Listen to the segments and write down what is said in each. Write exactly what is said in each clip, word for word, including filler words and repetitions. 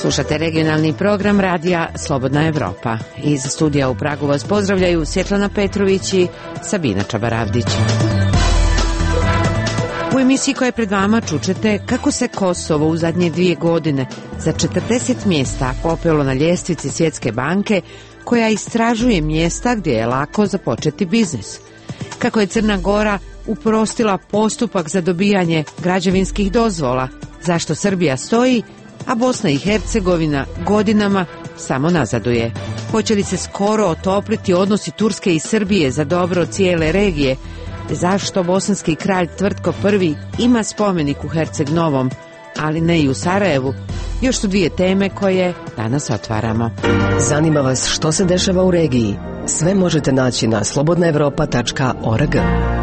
Slušate regionalni program radija Slobodna Evropa. Iz studija u Pragu vas pozdravljaju Svjetlana Petrović i Sabina Čabaravdić. U emisiji koja je pred vama čućete kako se Kosovo u zadnje dvije godine za četrdeset mjesta popelo na ljestvici Svjetske banke, koja istražuje mjesta gdje je lako započeti biznis. Kako je Crna Gora uprostila postupak za dobijanje građevinskih dozvola, zašto Srbija stoji, a Bosna i Hercegovina godinama samo nazaduje. Hoće li se skoro otopliti odnosi Turske i Srbije za dobro cijele regije? Zašto bosanski kralj Tvrtko prvi ima spomenik u Herceg Novom, ali ne i u Sarajevu? Još su dvije teme koje danas otvaramo. Zanima vas što se dešava u regiji? Sve možete naći na slobodna evropa tačka org.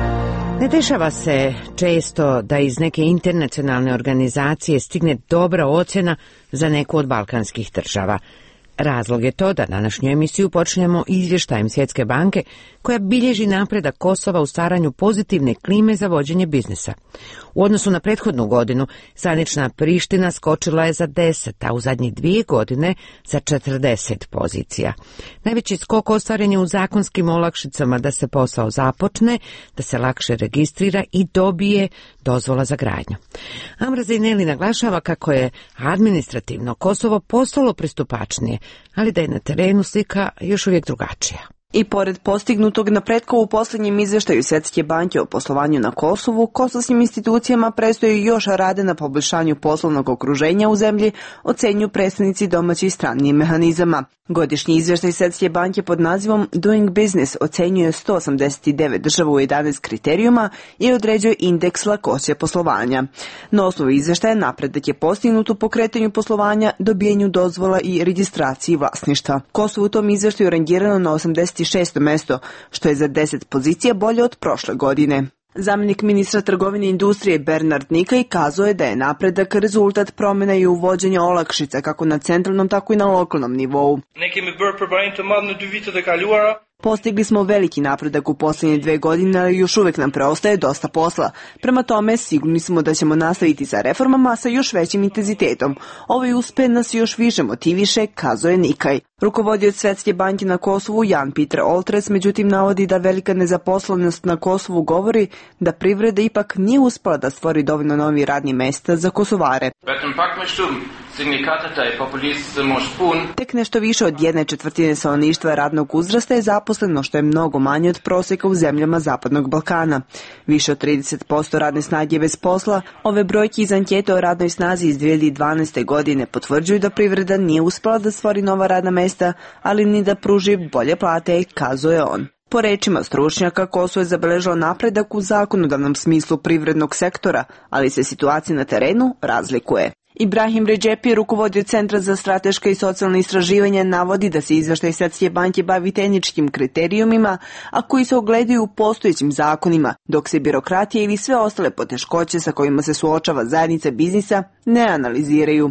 Ne dešava se često da iz neke internacionalne organizacije stigne dobra ocjena za neku od balkanskih država. Razlog je to da današnju emisiju počnemo izvještajem Svjetske banke, koja bilježi napredak Kosova u stvaranju pozitivne klime za vođenje biznisa. U odnosu na prethodnu godinu, zvanična Priština skočila je za deset, a u zadnje dvije godine za četrdeset pozicija. Najveći skok ostvaren je u zakonskim olakšicama da se posao započne, da se lakše registrira i dobije dozvola za gradnju. Amra Zejneli naglašava kako je administrativno Kosovo postalo pristupačnije, ali da je na terenu slika još uvijek drugačija. I pored postignutog napretka u posljednjem izvještaju Svjetske banke o poslovanju na Kosovu, kosovskim institucijama predstoji još rade na poboljšanju poslovnog okruženja u zemlji, ocenjuju predstavnici domaćih i stranih mehanizama. Godišnji izvještaj Svjetske banke pod nazivom Doing Business ocenjuje sto osamdeset devet država u jedanaest kriterijuma i određuje indeks lakoće poslovanja. Na osnovu izvještaja napredak je postignut u pokretanju poslovanja, dobijenju dozvola i registraciji vlasništva. Kosovo u tom izvještaju rangirano na osamdeset šesto mjesto, što je za deset pozicija bolje od prošle godine. Zamjenik ministra trgovine i industrije Bernard Nikaj kazao je da je napredak rezultat promjena i uvođenja olakšica kako na centralnom, tako i na lokalnom nivou. Postigli smo veliki napredak u posljednje dve godine, ali još uvijek nam preostaje dosta posla. Prema tome, sigurni smo da ćemo nastaviti sa reformama sa još većim intenzitetom. Ovaj uspeh nas još više motiviše, kazao je Nikaj. Rukovodioc Svjetske banke na Kosovu Jan Peter Oltres međutim navodi da velika nezaposlenost na Kosovu govori da privreda ipak nije uspela da stvori dovoljno novih radnih mjesta za Kosovare. Tek nešto više od jedne četvrtine stanovništva radnog uzrasta je zaposleno, što je mnogo manje od prosjeka u zemljama Zapadnog Balkana. Više od trideset posto radne snage je bez posla. Ove brojke iz ankete o radnoj snazi iz dvije hiljade dvanaeste. godine potvrđuju da privreda nije uspela da stvori nova radna mjesta, ali ni da pruži bolje plate, kazuje on. Po rečima stručnjaka, Kosovo je zabeležilo napredak u zakonodavnom smislu privrednog sektora, ali se situacija na terenu razlikuje. Ibrahim Redžepi, rukovodio Centra za strateška i socijalna istraživanja, navodi da se izvještaj Svjetske banke bavi tehničkim kriterijumima, a koji se ogledaju u postojećim zakonima, dok se birokratija ili sve ostale poteškoće sa kojima se suočava zajednica biznisa ne analiziraju.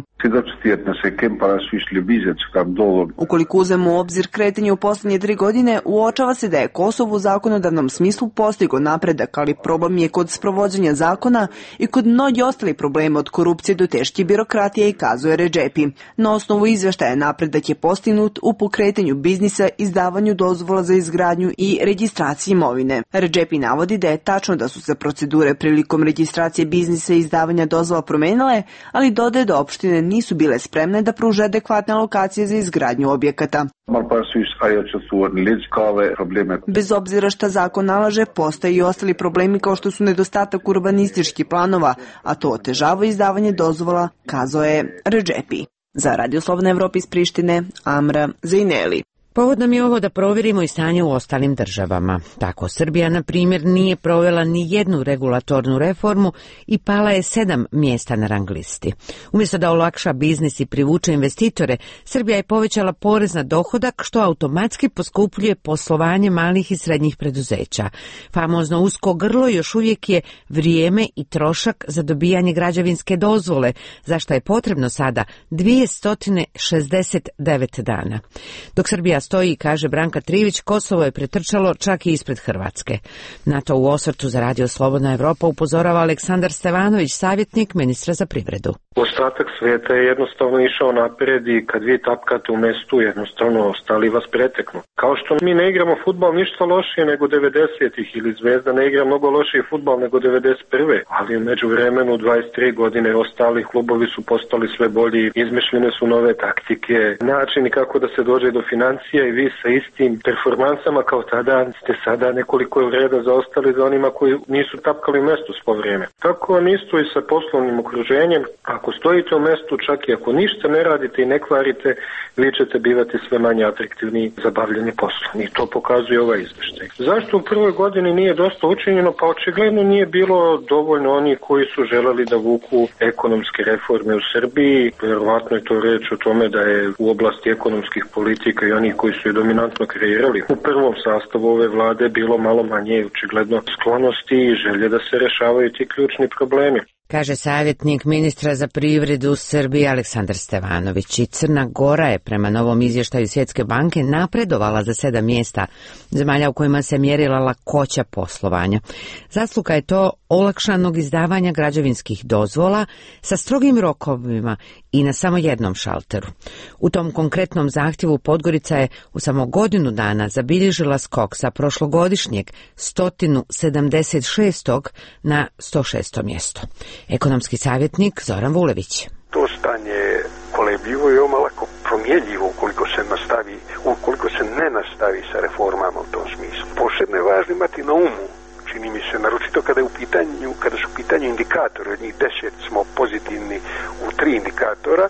Ukoliko uzmemo u obzir kretanje u posljednje tri godine, uočava se da je Kosovo u zakonodavnom smislu postigao napredak, ali problem je kod sprovođenja zakona i kod mnogi ostali problema od korupcije do teške birokratije, i kazuje Redžepi. Na osnovu izvještaja napredak je postignut u pokretanju biznisa, izdavanju dozvola za izgradnju i registraciji imovine. Redžepi navodi da je tačno da su se procedure prilikom registracije biznisa i izdavanja dozvola promenile, ali dodaje da opštine nisu bile spremne da pruže adekvatne lokacije za izgradnju objekata. Bez obzira šta zakon nalaže, postoje i ostali problemi kao što su nedostatak urbanističkih planova, a to otežava izdavanje dozvola, kazao je Redžepi. Za Radio Slobodna Evropa iz Prištine, Amra Zejneli. Povod nam je ovo da provjerimo i stanje u ostalim državama. Tako Srbija, na primjer, nije provela ni jednu regulatornu reformu i pala je sedam mjesta na rang listi. Umjesto da olakša biznis i privuče investitore, Srbija je povećala porez na dohodak, što automatski poskupljuje poslovanje malih i srednjih preduzeća. Famozno usko grlo još uvijek je vrijeme i trošak za dobijanje građevinske dozvole, za što je potrebno sada dvjesto šezdeset devet dana. Dok Srbija stoji, kaže Branka Trivić, Kosovo je pretrčalo čak i ispred Hrvatske. Na to u osvrtu za Radio Slobodna Evropa upozorava Aleksandar Stevanović, savjetnik ministra za privredu. Ostatak svijeta je jednostavno išao naprijed i kad vi tapkate u mestu, jednostavno ostali vas preteknu. Kao što mi ne igramo fudbal ništa lošije nego devedesetih ili Zvezda ne igra mnogo lošiji fudbal nego devedeset prve. Ali u međuvremenu dvadeset tri godine ostali klubovi su postali sve bolji, izmišljene su nove taktike, načini kako da se dođe do financija i vi sa istim performansama kao tada ste sada nekoliko vreda zaostali za onima koji nisu tapkali u mestu svo vrijeme. Tako vam isto i sa poslovnim okruženjem. Ako stojite u mestu, čak i ako ništa ne radite i ne kvarite, vi ćete bivati sve manje atraktivni za bavljanje poslom. I to pokazuje ovaj izvještaj. Zašto u prvoj godini nije dosta učinjeno? Pa očigledno nije bilo dovoljno oni koji su želeli da vuku ekonomske reforme u Srbiji. Vjerovatno je to reč o tome da je u oblasti ekonomskih politika i onih koji su je dominantno kreirali u prvom sastavu ove vlade bilo malo manje očigledno sklonosti i želje da se rešavaju ti ključni problemi. Kaže savjetnik ministra za privredu Srbije Aleksandar Stevanović. I Crna Gora je prema novom izvještaju Svjetske banke napredovala za sedam mjesta zemalja u kojima se mjerila lakoća poslovanja. Zasluga je to olakšanog izdavanja građevinskih dozvola sa strogim rokovima i na samo jednom šalteru. U tom konkretnom zahtjevu Podgorica je u samo godinu dana zabilježila skok sa prošlogodišnjeg sto sedamdeset šest na sto šesto mjesto. Ekonomski savjetnik Zoran Vulević. To stanje je kolebljivo i veoma lako promjenljivo ukoliko se nastavi, ukoliko se ne nastavi sa reformama u tom smislu. Posebno je važno imati na umu, čini mi se, naročito kada je u pitanju, kada su u pitanju indikatori, od njih deset smo pozitivni u tri indikatora,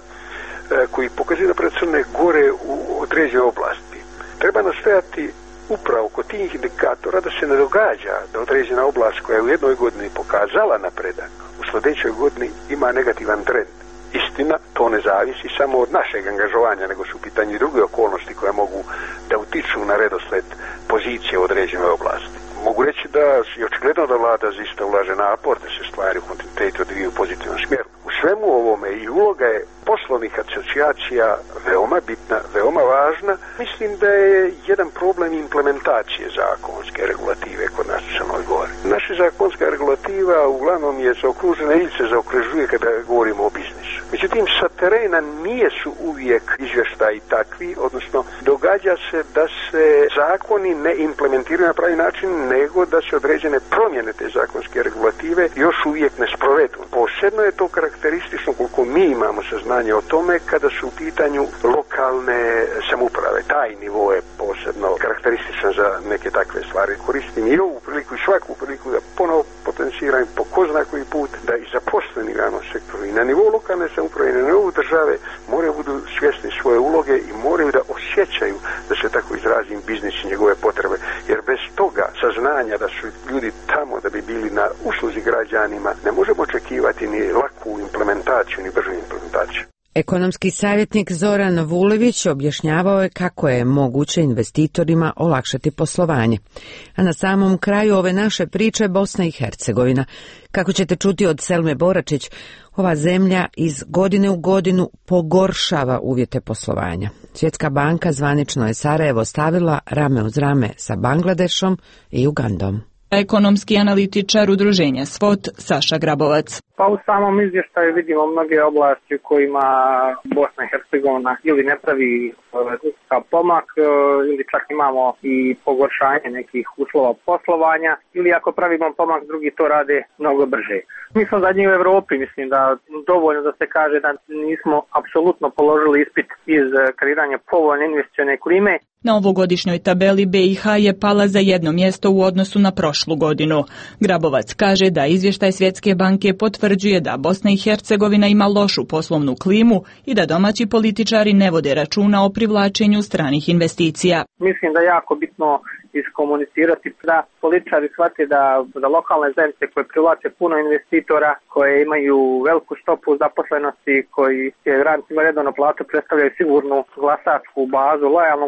koji pokazuju da pred Crne Gore u određenoj oblasti. Treba nastojati upravo kod tih indikatora da se ne događa da određena oblast koja je u jednoj godini pokazala napredak, u sljedećoj godini ima negativan trend. Istina, to ne zavisi samo od našeg angažovanja, nego su u pitanju i druge okolnosti koje mogu da utiču na redosled pozicije u određenoj oblasti. Mogu reći da je očigledno da vlada zaista ulaže napor da se stvari u kontinuitetu odviju u pozitivnom smjeru. U svemu ovome i uloga je poslovnih asocijacija veoma bitna, veoma važna. Mislim da je jedan problem implementacije zakonske regulative kod nas u Crnoj Gori. Naša zakonska regulativa uglavnom je zaokružena ili se zaokružuje kada govorimo o biznisu. Međutim, sa terena nije su uvijek izvještaji takvi, odnosno događa se da se zakoni ne implementiraju na pravi način, nego da se određene promjene te zakonske regulative još uvijek ne sprovedu. Posebno je to karakteristično koliko mi imamo saznanje o tome kada su u pitanju lokalne samouprave. Taj nivo je posebno karakterističan za neke takve stvari. Koristim i ovu priliku i svaku priliku da ponovo potenciram po ko zna koji put da i zaposleni u javnom sektoru i na nivou lokalne samouprave i na nivou države moraju budu svjesni svoje uloge i moraju da osjećaju, da se tako izrazim, biznis i njegove potrebe. Jer bez toga saznanja da su ljudi tamo da bi bili na usluzi građanima, ne možemo očekivati ni laku implementaciju, ni bržu implementaciju. Ekonomski savjetnik Zoran Vulević objašnjavao je kako je moguće investitorima olakšati poslovanje. A na samom kraju ove naše priče Bosna i Hercegovina. Kako ćete čuti od Selme Boračić, ova zemlja iz godine u godinu pogoršava uvjete poslovanja. Svjetska banka zvanično je Sarajevo stavila rame uz rame sa Bangladešom i Ugandom. Ekonomski analitičar udruženja SWOT Saša Grabovac. Pa u samom izvještaju vidimo mnoge oblasti u kojima Bosna i Hercegovina ili ne pravi nikakav pomak ili čak imamo i pogoršanje nekih uslova poslovanja ili ako pravimo pomak drugi to rade mnogo brže. Mi smo zadnji u Evropi, mislim da dovoljno da se kaže da nismo apsolutno položili ispit iz kreiranja povoljne investicione klime. Na ovogodišnjoj tabeli B i H je pala za jedno mjesto u odnosu na prošlu godinu. Grabovac kaže da izvještaj Svjetske banke potvrđuje da Bosna i Hercegovina ima lošu poslovnu klimu i da domaći političari ne vode računa o privlačenju stranih investicija. Mislim da je jako bitno iskomunicirati da političari shvate da, da lokalne zajednice koje privlače puno investitora, koje imaju veliku stopu zaposlenosti, koji će radnicima redovno platu predstavljaju sigurnu glasačku bazu, lojalnu glasačku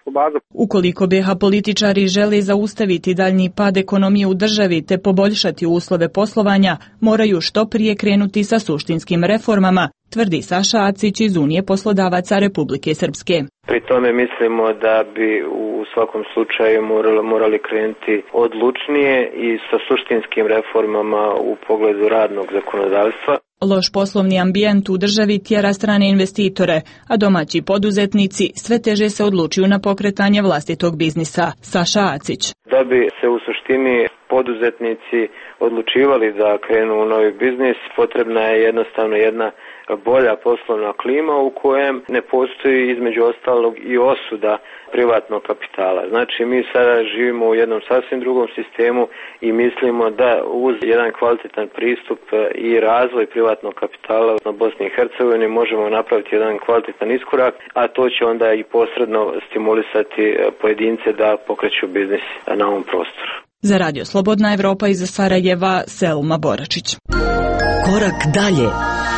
potrošačku bazu. Ukoliko B iH političari žele zaustaviti daljnji pad ekonomije u državi te poboljšati uslove poslovanja, moraju što prije krenuti sa suštinskim reformama, tvrdi Saša Acić iz Unije poslodavaca Republike Srpske. Pri tome mislimo da bi u svakom slučaju morali, morali krenuti odlučnije i sa suštinskim reformama u pogledu radnog zakonodavstva. Loš poslovni ambijent u državi tjera strane investitore, a domaći poduzetnici sve teže se odlučuju na pokretanje vlastitog biznisa. Saša Acić. Da bi se u suštini poduzetnici odlučivali da krenu u novi biznis, potrebna je jednostavno jedna bolja poslovna klima u kojem ne postoji između ostalog i osuda privatnog kapitala. Znači mi sada živimo u jednom sasvim drugom sistemu i mislimo da uz jedan kvalitetan pristup i razvoj privatnog kapitala na Bosni i Hercegovini možemo napraviti jedan kvalitetan iskorak, a to će onda i posredno stimulisati pojedince da pokreću biznis na ovom prostoru. Za Radio Slobodna Evropa iz Sarajeva, Selma Boračić. Korak dalje.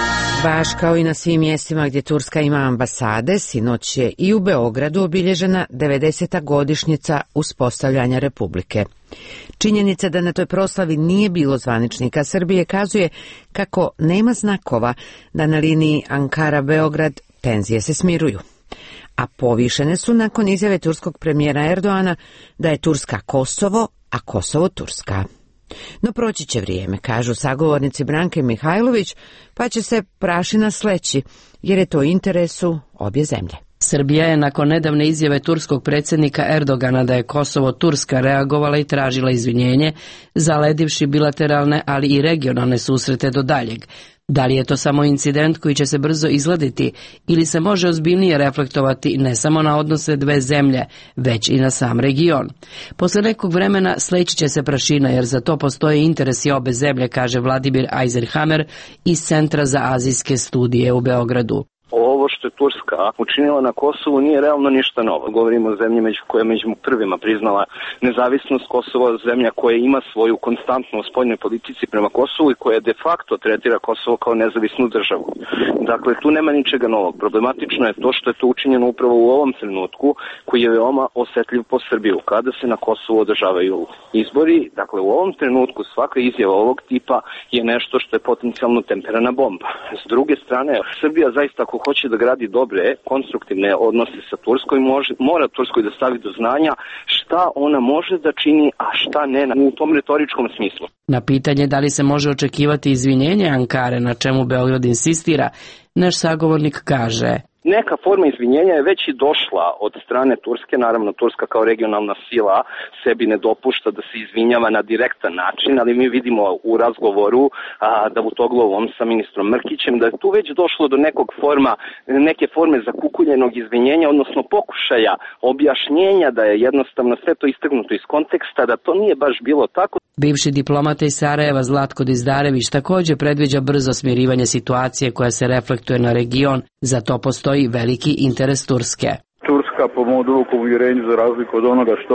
Baš kao i na svim mjestima gdje Turska ima ambasade, sinoć je i u Beogradu obilježena devedeseta godišnjica uspostavljanja Republike. Činjenica da na toj proslavi nije bilo zvaničnika Srbije kazuje kako nema znakova da na liniji Ankara-Beograd tenzije se smiruju. A povišene su nakon izjave turskog premijera Erdoana da je Turska Kosovo, a Kosovo Turska. No proći će vrijeme, kažu sagovornici Branke Mihajlović, pa će se prašina sleći, jer je to u interesu obje zemlje. Srbija je nakon nedavne izjave turskog predsjednika Erdogana da je Kosovo Turska reagovala i tražila izvinjenje, zaledivši bilateralne, ali i regionalne susrete do daljeg. Da li je to samo incident koji će se brzo izladiti ili se može ozbiljnije reflektovati ne samo na odnose dve zemlje, već i na sam region? Posle nekog vremena sleći će se prašina jer za to postoje interesi obe zemlje, kaže Vladimir Eisenhammer iz Centra za azijske studije u Beogradu. Ovo što je Turska učinila na Kosovu nije realno ništa novo. Govorimo o zemlji među koja je među prvima priznala nezavisnost Kosova, zemlja koja ima svoju konstantnu spoljnoj politici prema Kosovu i koja de facto tretira Kosovo kao nezavisnu državu. Dakle, tu nema ničega novog. Problematično je to što je to učinjeno upravo u ovom trenutku koji je veoma osetljiv po Srbiju, kada se na Kosovu održavaju izbori. Dakle, u ovom trenutku svaka izjava ovog tipa je nešto što je potencijalno temperana bomba. S druge strane, Srbija zaista ako hoće da gradi dobre, konstruktivne odnose sa Turskom, može, mora Turskoj da stavi do znanja šta ona može da čini, a šta ne u tom retoričkom smislu. Na pitanje da li se može očekivati izvinjenje Ankare, na čemu Beograd insistira, naš sagovornik kaže: neka forma izvinjenja je već i došla od strane Turske, naravno Turska kao regionalna sila sebi ne dopušta da se izvinjava na direktan način, ali mi vidimo u razgovoru a, Davutoglovom sa ministrom Mrkićem da je tu već došlo do nekog forma, neke forme zakukuljenog izvinjenja, odnosno pokušaja objašnjenja da je jednostavno sve to istaknuto iz konteksta, da to nije baš bilo tako. Bivši diplomata iz Sarajeva Zlatko Dizdarević također predviđa brzo smirivanje situacije koja se reflektuje na region, za to postoji veliki interes Turske. Turska, po mom dubokom uvjerenju, za razliku od onoga što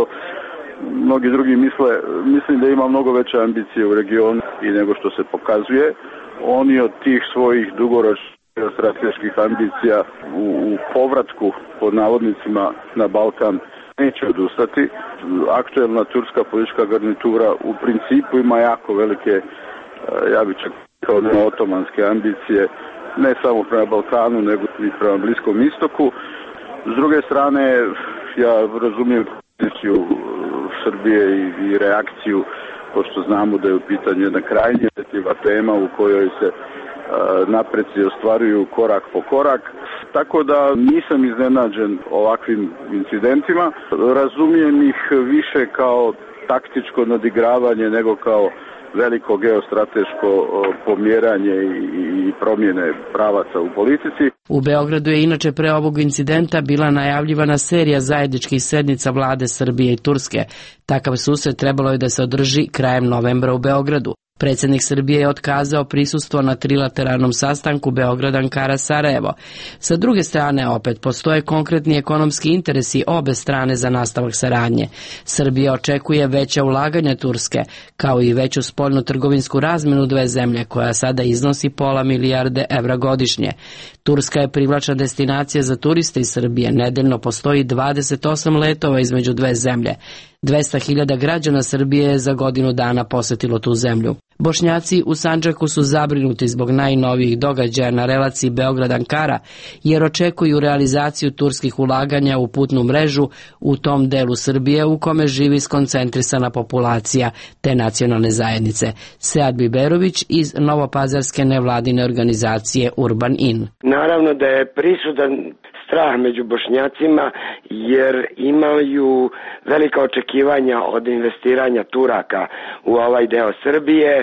mnogi drugi misle, mislim da ima mnogo veće ambicije u regionu i nego što se pokazuje. Oni od tih svojih dugoročnih strateških ambicija u, u povratku pod navodnicima na Balkan neće odustati. Aktuelna turska politička garnitura u principu ima jako velike, ja bih čak kao otomanske ambicije, ne samo prema Balkanu, nego i prema Bliskom istoku. S druge strane, ja razumijem poziciju Srbije i, i reakciju, pošto znamo da je u pitanju jedna krajnje osjetljiva tema u kojoj se a, napreci ostvaruju korak po korak. Tako da nisam iznenađen ovakvim incidentima. Razumijem ih više kao taktičko nadigravanje nego kao veliko geostrateško pomjeranje i promjene pravaca u politici. U Beogradu je inače pre ovog incidenta bila najavljivana serija zajedničkih sednica vlade Srbije i Turske. Takav susret trebalo je da se održi krajem novembra u Beogradu. Predsjednik Srbije je otkazao prisustvo na trilateralnom sastanku Beograd-Ankara-Sarajevo. Sa druge strane, opet postoje konkretni ekonomski interesi obe strane za nastavak saradnje. Srbija očekuje veća ulaganja Turske, kao i veću spoljno-trgovinsku razmenu dve zemlje, koja sada iznosi pola milijarde evra godišnje. Turska je privlačna destinacija za turiste iz Srbije. Nedeljno postoji dvadeset osam letova između dve zemlje. dvesta hiljada građana Srbije je za godinu dana posetilo tu zemlju. Bošnjaci u Sandžaku su zabrinuti zbog najnovijih događaja na relaciji Beograd-Ankara, jer očekuju realizaciju turskih ulaganja u putnu mrežu u tom delu Srbije u kome živi skoncentrisana populacija te nacionalne zajednice. Sead Biberović iz novopazarske nevladine organizacije Urban In. Naravno da je prisutan strah među Bošnjacima jer imaju velika očekivanja od investiranja Turaka u ovaj deo Srbije.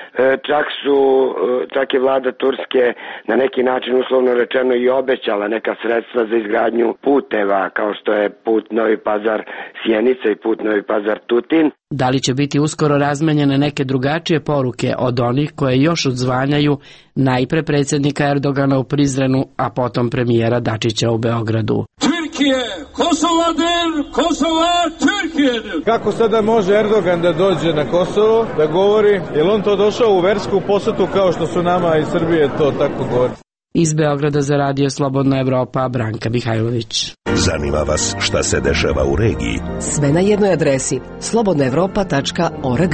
Čak su, čak je vlada Turske na neki način uslovno rečeno i obećala neka sredstva za izgradnju puteva kao što je put Novi Pazar-Sjenica i put Novi Pazar-Tutin. Da li će biti uskoro razmenjene neke drugačije poruke od onih koje još odzvanjaju najpre predsjednika Erdogana u Prizrenu, a potom premijera Dačića u Beogradu? Türkiye, Kosova'dır, Kosova Türkiye'dir. Kako sada može Erdogan da dođe na Kosovo, da govori, je li on to došao u versku posetu kao što su nama iz Srbije to tako govori? Iz Beograda za radio Slobodna Evropa, Branka Mihajlović. Zanima vas šta se dešava u regiji? Sve na jednoj adresi slobodna evropa tačka org.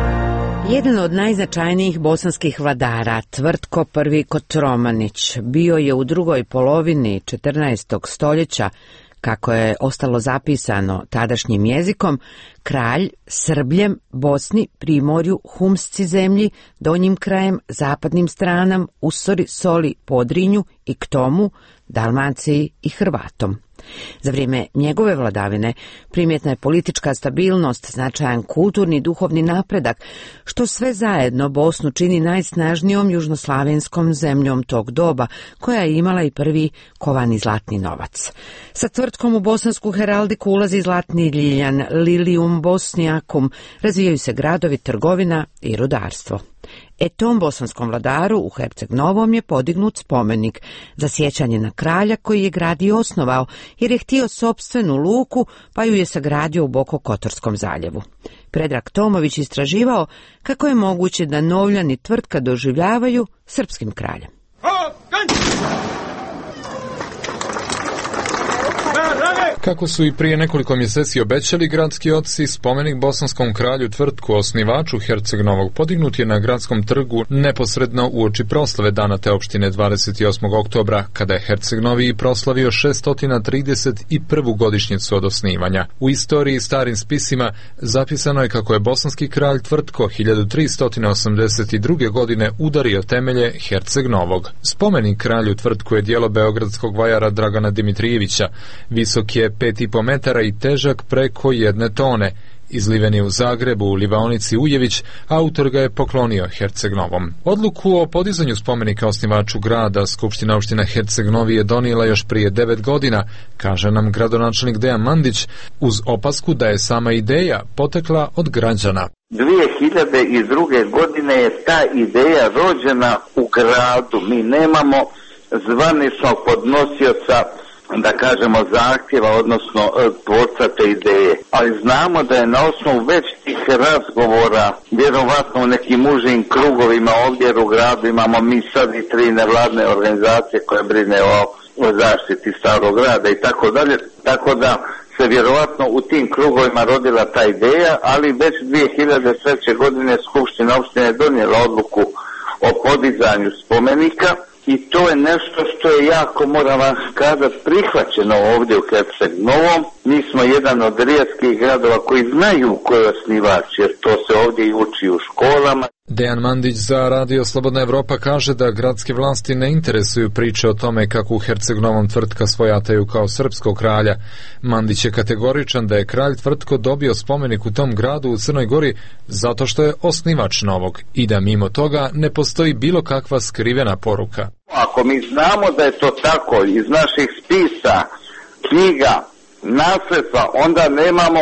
Jedan od najznačajnijih bosanskih vladara, Tvrtko prvi Kotromanić, bio je u drugoj polovini četrnaestog stoljeća, kako je ostalo zapisano tadašnjim jezikom, kralj Srbljem, Bosni, Primorju, Humsci zemlji, Donjim krajem, zapadnim stranam, Usori, Soli, Podrinju i k tomu Dalmaciji i Hrvatom. Za vrijeme njegove vladavine primjetna je politička stabilnost, značajan kulturni i duhovni napredak, što sve zajedno Bosnu čini najsnažnijom južnoslavenskom zemljom tog doba, koja je imala i prvi kovani zlatni novac. Sa Tvrtkom u bosansku heraldiku ulazi zlatni ljiljan, Lilium Bosniakum, razvijaju se gradovi, trgovina i rudarstvo. E tom bosanskom vladaru u Herceg Novom je podignut spomenik za sjećanje na kralja koji je grad i osnovao, jer je htio sopstvenu luku, pa ju je sagradio u Bokokotorskom zaljevu. Predrag Tomović istraživao kako je moguće da Novljani Tvrtka doživljavaju srpskim kraljem. Kako su i prije nekoliko mjeseci obećali gradski oci, spomenik bosanskom kralju Tvrtku, osnivaču Herceg Novog, podignut je na gradskom trgu neposredno uoči proslave dana te opštine dvadeset osmog oktobra, kada je Herceg Novi proslavio šesto trideset prvu godišnjicu od osnivanja. U istoriji starim spisima zapisano je kako je bosanski kralj Tvrtko hiljadu tristo osamdeset druge. godine udario temelje Herceg Novog. Spomenik kralju Tvrtku je djelo beogradskog vajara Dragana Dimitrijevića. Visok je pet i po metara i težak preko jedne tone. Izliven je u Zagrebu, u livaonici Ujević, autor ga je poklonio Herceg Novom. Odluku o podizanju spomenika osnivaču grada Skupština opština Herceg Novi je donijela još prije devet godina, kaže nam gradonačelnik Dejan Mandić, uz opasku da je sama ideja potekla od građana. dvije hiljade druge. godine je ta ideja rođena u gradu. Mi nemamo zvaničnog podnosioca, da kažemo, zahtjeva, odnosno tvorca te ideje. Ali znamo da je na osnovu već tih razgovora, vjerovatno u nekim užim krugovima ovdje u gradu, imamo mi sad i tri nevladne organizacije koje brine o, o zaštiti starog grada i tako dalje, tako da se vjerovatno u tim krugovima rodila ta ideja, ali već dvije hiljade treće. godine Skupština opštine je donijela odluku o podizanju spomenika. I to je nešto što je jako, moram vam kazati, prihvaćeno ovdje u Herceg Novom. Mi smo jedan od rijetkih gradova koji znaju ko je osnivač, jer to se ovdje i uči u školama. Dejan Mandić za radio Slobodna Evropa kaže da gradske vlasti ne interesuju priče o tome kako u Herceg Novom Tvrtka svojataju kao srpskog kralja. Mandić je kategoričan da je kralj Tvrtko dobio spomenik u tom gradu u Crnoj Gori zato što je osnivač novog i da mimo toga ne postoji bilo kakva skrivena poruka. Ako mi znamo da je to tako iz naših spisa, knjiga, nasljedstva, onda nemamo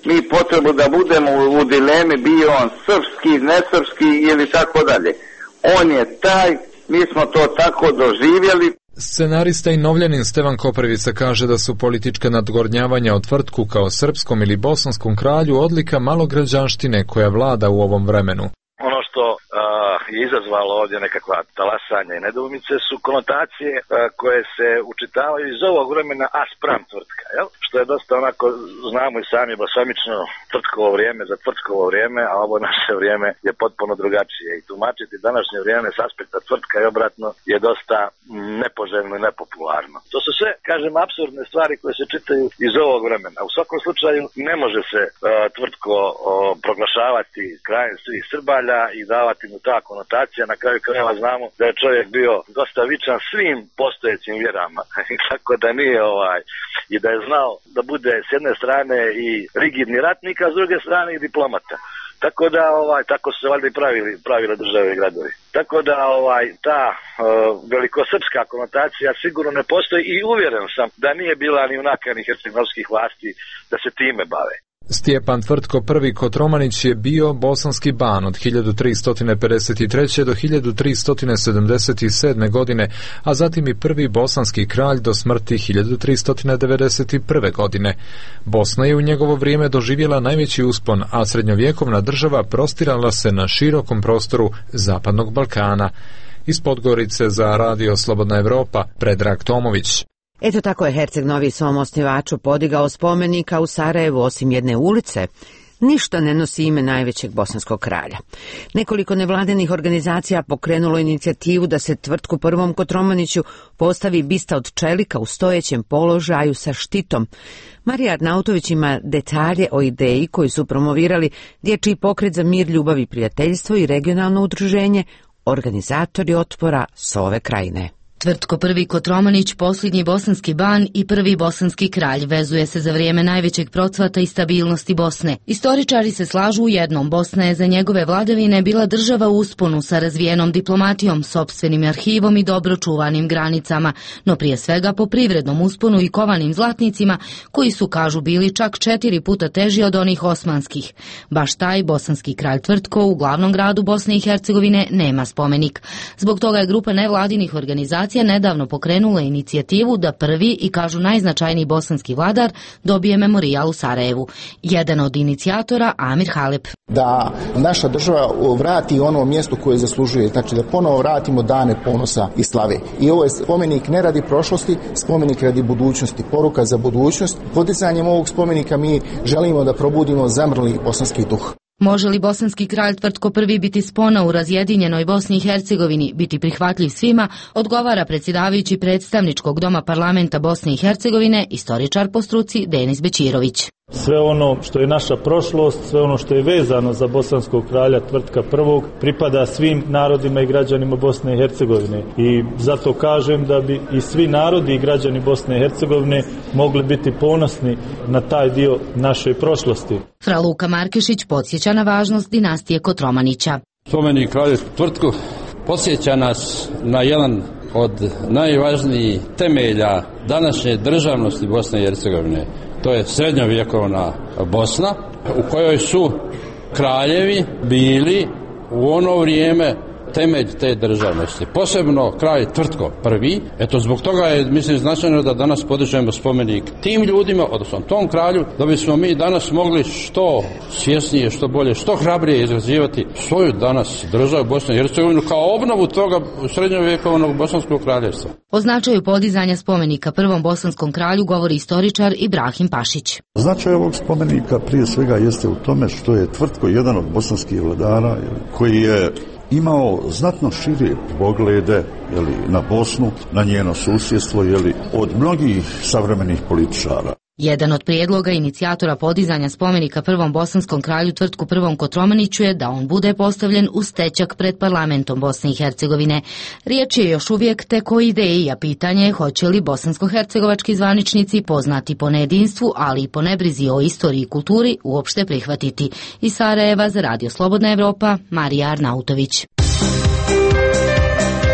mi potrebu da budemo u, u dilemi bio on srpski, nesrpski ili tako dalje. On je taj, mi smo to tako doživjeli. Scenarista i novljanin Stevan Koprivica kaže da su politička nadgornjavanja o tvrtku kao srpskom ili bosanskom kralju odlika malograđanštine koja vlada u ovom vremenu. Ono što uh, je izazvalo ovdje nekakva talasanja i nedoumice su konotacije uh, koje se učitavaju iz ovog vremena aspram tvrtka, jel? Što je dosta onako, znamo i sami, basamično tvrtkovo vrijeme za tvrtkovo vrijeme, a ovo naše vrijeme je potpuno drugačije. I tumačiti današnje vrijeme s aspekta tvrtka i obratno je dosta nepoželjno i nepopularno. To su sve, kažem, apsurdne stvari koje se čitaju iz ovog vremena. U svakom slučaju ne može se uh, tvrtko uh, proglašavati krajem svih Srbalja i davati mu ta konotacija. Na kraju krajeva znamo da je čovjek bio dosta vičan svim postojećim vjerama. Tako da nije ovaj, i da je znao da bude s jedne strane i rigidni ratnik, a s druge strane i diplomata. Tako da ovaj tako su se valjda i pravili pravile države i gradovi. Tako da ovaj ta uh, velikosrpska konotacija sigurno ne postoji i uvjeren sam da nije bila ni u nakani hercegovskih vlasti da se time bave. Stjepan Tvrtko prvi Kotromanić je bio bosanski ban od hiljadu tristo pedeset treće. do hiljadu tristo sedamdeset sedme. godine, a zatim i prvi bosanski kralj do smrti hiljadu tristo devedeset prve. godine. Bosna je u njegovo vrijeme doživjela najveći uspon, a srednjovjekovna država prostirala se na širokom prostoru Zapadnog Balkana. Iz Podgorice za Radio Slobodna Evropa, Predrag Tomović. Eto tako je Herceg Novi svom osnivaču podigao spomenika u Sarajevu, osim jedne ulice. Ništa ne nosi ime najvećeg bosanskog kralja. Nekoliko nevladinih organizacija pokrenulo inicijativu da se Tvrtku prvom Kotromaniću postavi bista od čelika u stojećem položaju sa štitom. Marija Arnautović ima detalje o ideji koju su promovirali Dječji pokret za mir, ljubav i prijateljstvo i regionalno udruženje, organizatori otpora s ove krajine. Tvrtko prvi Kotromanić, posljednji bosanski ban i prvi bosanski kralj, vezuje se za vrijeme najvećeg procvata i stabilnosti Bosne. Istoričari se slažu u jednom: Bosna je za njegove vladavine bila država u usponu sa razvijenom diplomatijom, sopstvenim arhivom i dobro čuvanim granicama, no prije svega po privrednom usponu i kovanim zlatnicima koji su, kažu, bili čak četiri puta teži od onih osmanskih. Baš taj bosanski kralj Tvrtko u glavnom gradu Bosne i Hercegovine nema spomenik. Zbog toga je grupa nevladinih organizacija nedavno pokrenula inicijativu da prvi i, kažu, najznačajniji bosanski vladar dobije memorijal u Sarajevu. Jedan od inicijatora Amir Halep. Da naša država vrati ono mjesto koje zaslužuje, znači da ponovo vratimo dane ponosa i slave. I ovo je spomenik ne radi prošlosti, spomenik radi budućnosti, poruka za budućnost. Podizanjem ovog spomenika mi želimo da probudimo zamrli bosanski duh. Može li bosanski kralj Tvrtko prvi biti spona u razjedinjenoj Bosni i Hercegovini, biti prihvatljiv svima, odgovara predsjedavajući predstavničkog doma parlamenta Bosne i Hercegovine, istoričar po struci Denis Bećirović. Sve ono što je naša prošlost, sve ono što je vezano za bosanskog kralja Tvrtka prvog pripada svim narodima i građanima Bosne i Hercegovine. I zato kažem da bi i svi narodi i građani Bosne i Hercegovine mogli biti ponosni na taj dio naše prošlosti. Fra Luka Markešić podsjeća na važnost dinastije Kotromanića. Spomenik kralju Tvrtku podsjeća nas na jedan od najvažnijih temelja današnje državnosti Bosne i Hercegovine. To je srednjovjekovna Bosna u kojoj su kraljevi bili u ono vrijeme temelj te državnosti. Posebno kralj Tvrtko prvi. Eto, zbog toga je, mislim, značajno da danas podižemo spomenik tim ljudima, odnosno tom kralju, da bismo mi danas mogli što svjesnije, što bolje, što hrabrije izrazivati svoju danas državu Bosnu i Hercegovinu kao obnovu toga srednjovjekovnog bosanskog kraljevstva. O značaju podizanja spomenika prvom bosanskom kralju govori istoričar Ibrahim Pašić. Značaj ovog spomenika prije svega jeste u tome što je Tvrtko jedan od bosanskih vladara koji je imao znatno šire poglede, jeli, na Bosnu, na njeno susjedstvo, jeli, od mnogih savremenih političara. Jedan od prijedloga inicijatora podizanja spomenika prvom bosanskom kralju Tvrtku prvom Kotromaniću je da on bude postavljen uz stečak pred parlamentom Bosne i Hercegovine. Riječ je još uvijek tek o ideji, a pitanje je hoće li bosansko-hercegovački zvaničnici, poznati po nejedinstvu, ali i po nebrizi o istoriji i kulturi, uopšte prihvatiti. Iz Sarajeva za Radio Slobodna Evropa, Marija Arnautović.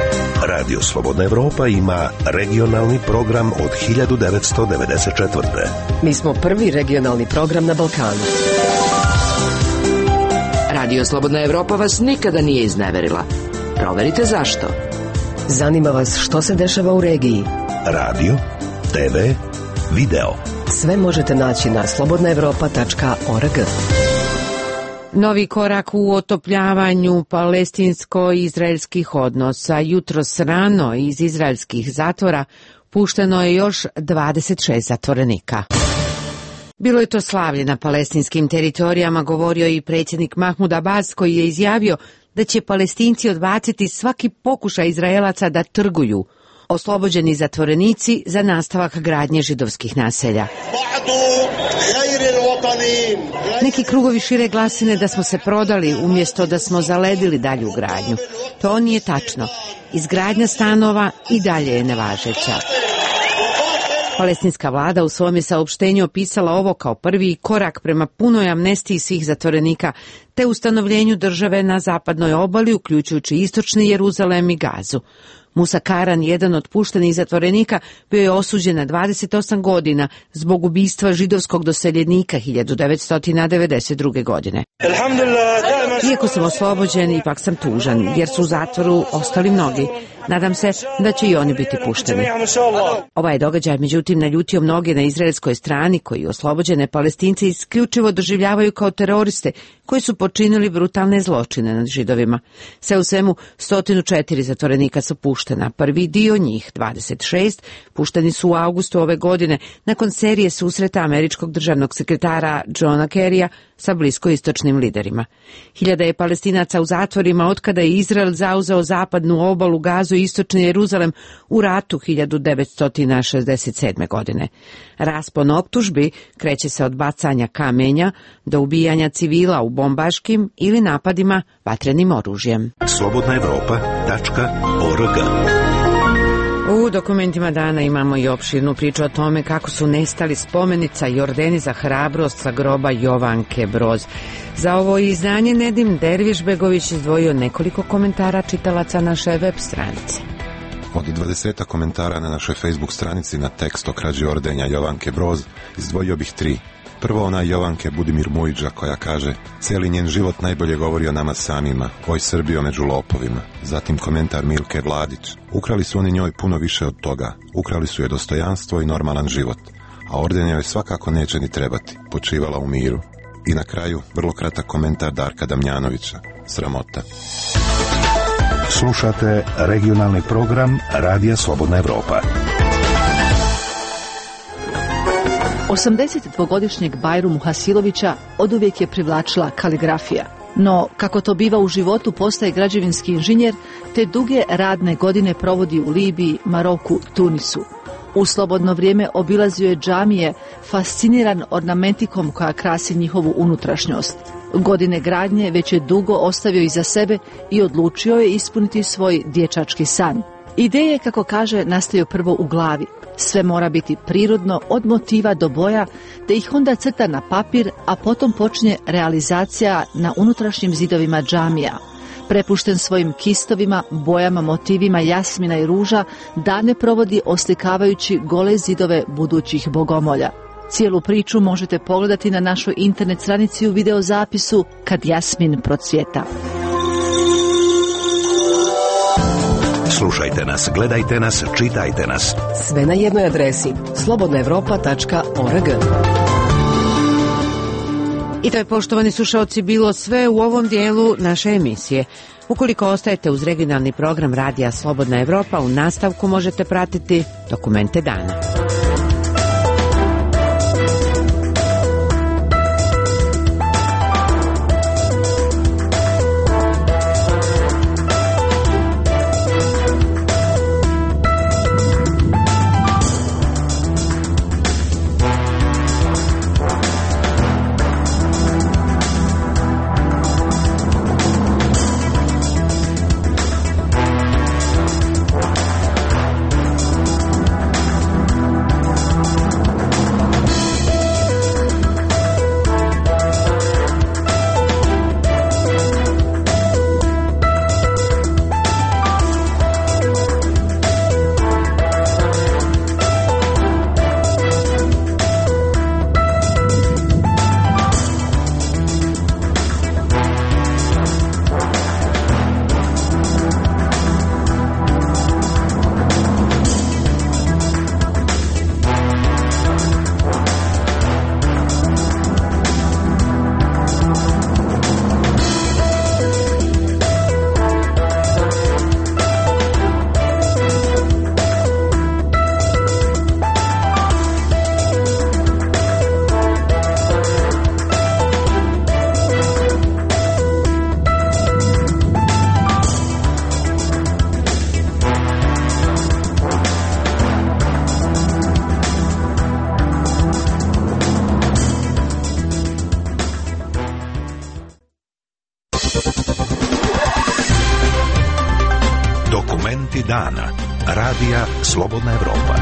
Radio Slobodna Evropa ima regionalni program od hiljadu devetsto devedeset četvrte. Mi smo prvi regionalni program na Balkanu. Radio Slobodna Evropa vas nikada nije izneverila. Proverite zašto. Zanima vas što se dešava u regiji. Radio, te ve, video. Sve možete naći na slobodna evropa tačka org. Novi korak u otopljavanju palestinsko-izraelskih odnosa. Jutros rano iz izraelskih zatvora pušteno je još dvadeset šest zatvorenika. Bilo je to slavlje na palestinskim teritorijama, govorio i predsjednik Mahmud Abbas, koji je izjavio da će Palestinci odbaciti svaki pokušaj Izraelaca da trguju oslobođeni zatvorenici za nastavak gradnje židovskih naselja. Neki krugovi šire glasine da smo se prodali umjesto da smo zaledili dalju gradnju. To nije tačno. Izgradnja stanova i dalje je nevažeća. Palestinska vlada u svom je saopštenju opisala ovo kao prvi korak prema punoj amnestiji svih zatvorenika te ustanovljenju države na zapadnoj obali, uključujući istočni Jeruzalem i Gazu. Musa Karan, jedan od puštenih zatvorenika, bio je osuđen na dvadeset osam godina zbog ubistva židovskog doseljenika hiljadu devetsto devedeset druge. godine. Iako sam oslobođen, ipak sam tužan, jer su u zatvoru ostali mnogi. Nadam se da će i oni biti pušteni. Ovaj događaj, međutim, naljutio mnoge na izraelskoj strani, koji oslobođene Palestince isključivo doživljavaju kao teroriste koji su počinili brutalne zločine nad Židovima. Sve u svemu, sto četiri zatvorenika su puštena. Prvi dio njih, dvadeset šest, pušteni su u avgustu ove godine nakon serije susreta američkog državnog sekretara Johna Kerrya sa bliskoistočnim liderima. Hiljada je Palestinaca u zatvorima otkada je Izrael zauzeo zapadnu obalu, Gazu i istočni Jeruzalem u ratu hiljadu devetsto šezdeset sedme. godine. Raspon optužbi kreće se od bacanja kamenja do ubijanja civila u bombaškim ili napadima vatrenim oružjem. slobodna evropa tačka org. U dokumentima dana imamo i opširnu priču o tome kako su nestali spomenica i ordeni za hrabrost sa groba Jovanke Broz. Za ovo izdanje Nedim Dervišbegović izdvojio nekoliko komentara čitalaca naše web stranice. Od dvadeset komentara na našoj Facebook stranici na tekst o krađi ordenja Jovanke Broz izdvojio bih tri. Prvo ona Jovanke Budimir Mujiđa koja kaže: cijeli njen život najbolje govori o nama samima, oj Srbijo među lopovima. Zatim komentar Milke Vladić: ukrali su oni njoj puno više od toga, ukrali su je dostojanstvo i normalan život, a orden joj svakako neće ni trebati, počivala u miru. I na kraju vrlo kratak komentar Darka Damjanovića: sramota. Slušate regionalni program Radija Slobodna Evropa. osamdesetdvogodišnjeg Bajru Muhasilovića oduvijek je privlačila kaligrafija. No, kako to biva u životu, postaje građevinski inženjer, te duge radne godine provodi u Libiji, Maroku, Tunisu. U slobodno vrijeme obilazio je džamije, fasciniran ornamentikom koja krasi njihovu unutrašnjost. Godine gradnje već je dugo ostavio iza sebe i odlučio je ispuniti svoj dječački san. Ideje, kako kaže, nastaju prvo u glavi. Sve mora biti prirodno, od motiva do boja, te ih onda crta na papir, a potom počne realizacija na unutrašnjim zidovima džamija. Prepušten svojim kistovima, bojama, motivima jasmina i ruža, dane provodi oslikavajući gole zidove budućih bogomolja. Cijelu priču možete pogledati na našoj internet stranici u videozapisu Kad jasmin procvjeta. Slušajte nas, gledajte nas, čitajte nas. Sve na jednoj adresi slobodna evropa tačka org. I to je, poštovani slušaoci, bilo sve u ovom dijelu naše emisije. Ukoliko ostajete uz regionalni program Radija Slobodna Evropa, u nastavku možete pratiti dokumente dana. Dokumenti dana. Radija Slobodna Evropa.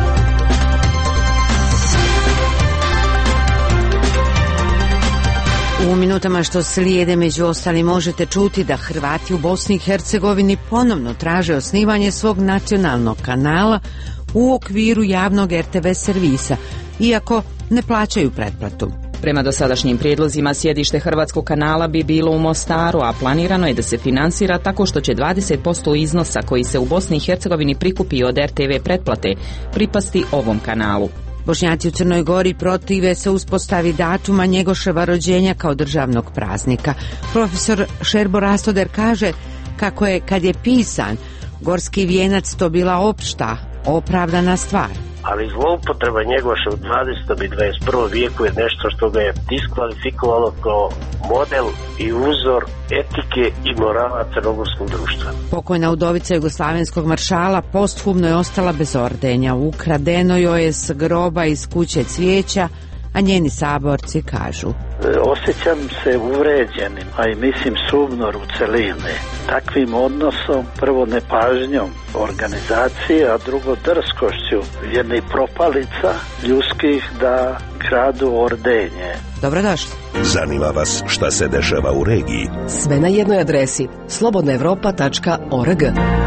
U minutama što slijede među ostali možete čuti da Hrvati u Bosni i Hercegovini ponovno traže osnivanje svog nacionalnog kanala u okviru javnog er te ve servisa, iako ne plaćaju pretplatu. Prema dosadašnjim prijedlozima sjedište hrvatskog kanala bi bilo u Mostaru, a planirano je da se finansira tako što će dvadeset posto iznosa koji se u Bosni i Hercegovini prikupi od er te ve pretplate pripasti ovom kanalu. Bošnjaci u Crnoj Gori protive se uspostavi datuma Njegoševa rođenja kao državnog praznika. Profesor Šerbo Rastoder kaže kako je, kad je pisan, gorski vijenac to bila opšta, opravdana stvar. Ali zloupotreba Njegoša u dvadesetom i dvadeset prvom vijeku je nešto što ga je diskvalifikovalo kao model i uzor etike i morala crnogorskog društva. Pokojna udovica jugoslavenskog maršala posthumno je ostala bez ordenja. Ukradeno joj je s groba iz kuće cvijeća, a njeni saborci kažu: osjećam se uvređenim, a i mislim sumnor u celine. Takvim odnosom, prvo nepažnjom organizacije, a drugo drskošću jednih propalica ljudskih da kradu ordenje. Dobrodošli. Zanima vas šta se dešava u regiji? Sve na jednoj adresi slobodna evropa tačka org.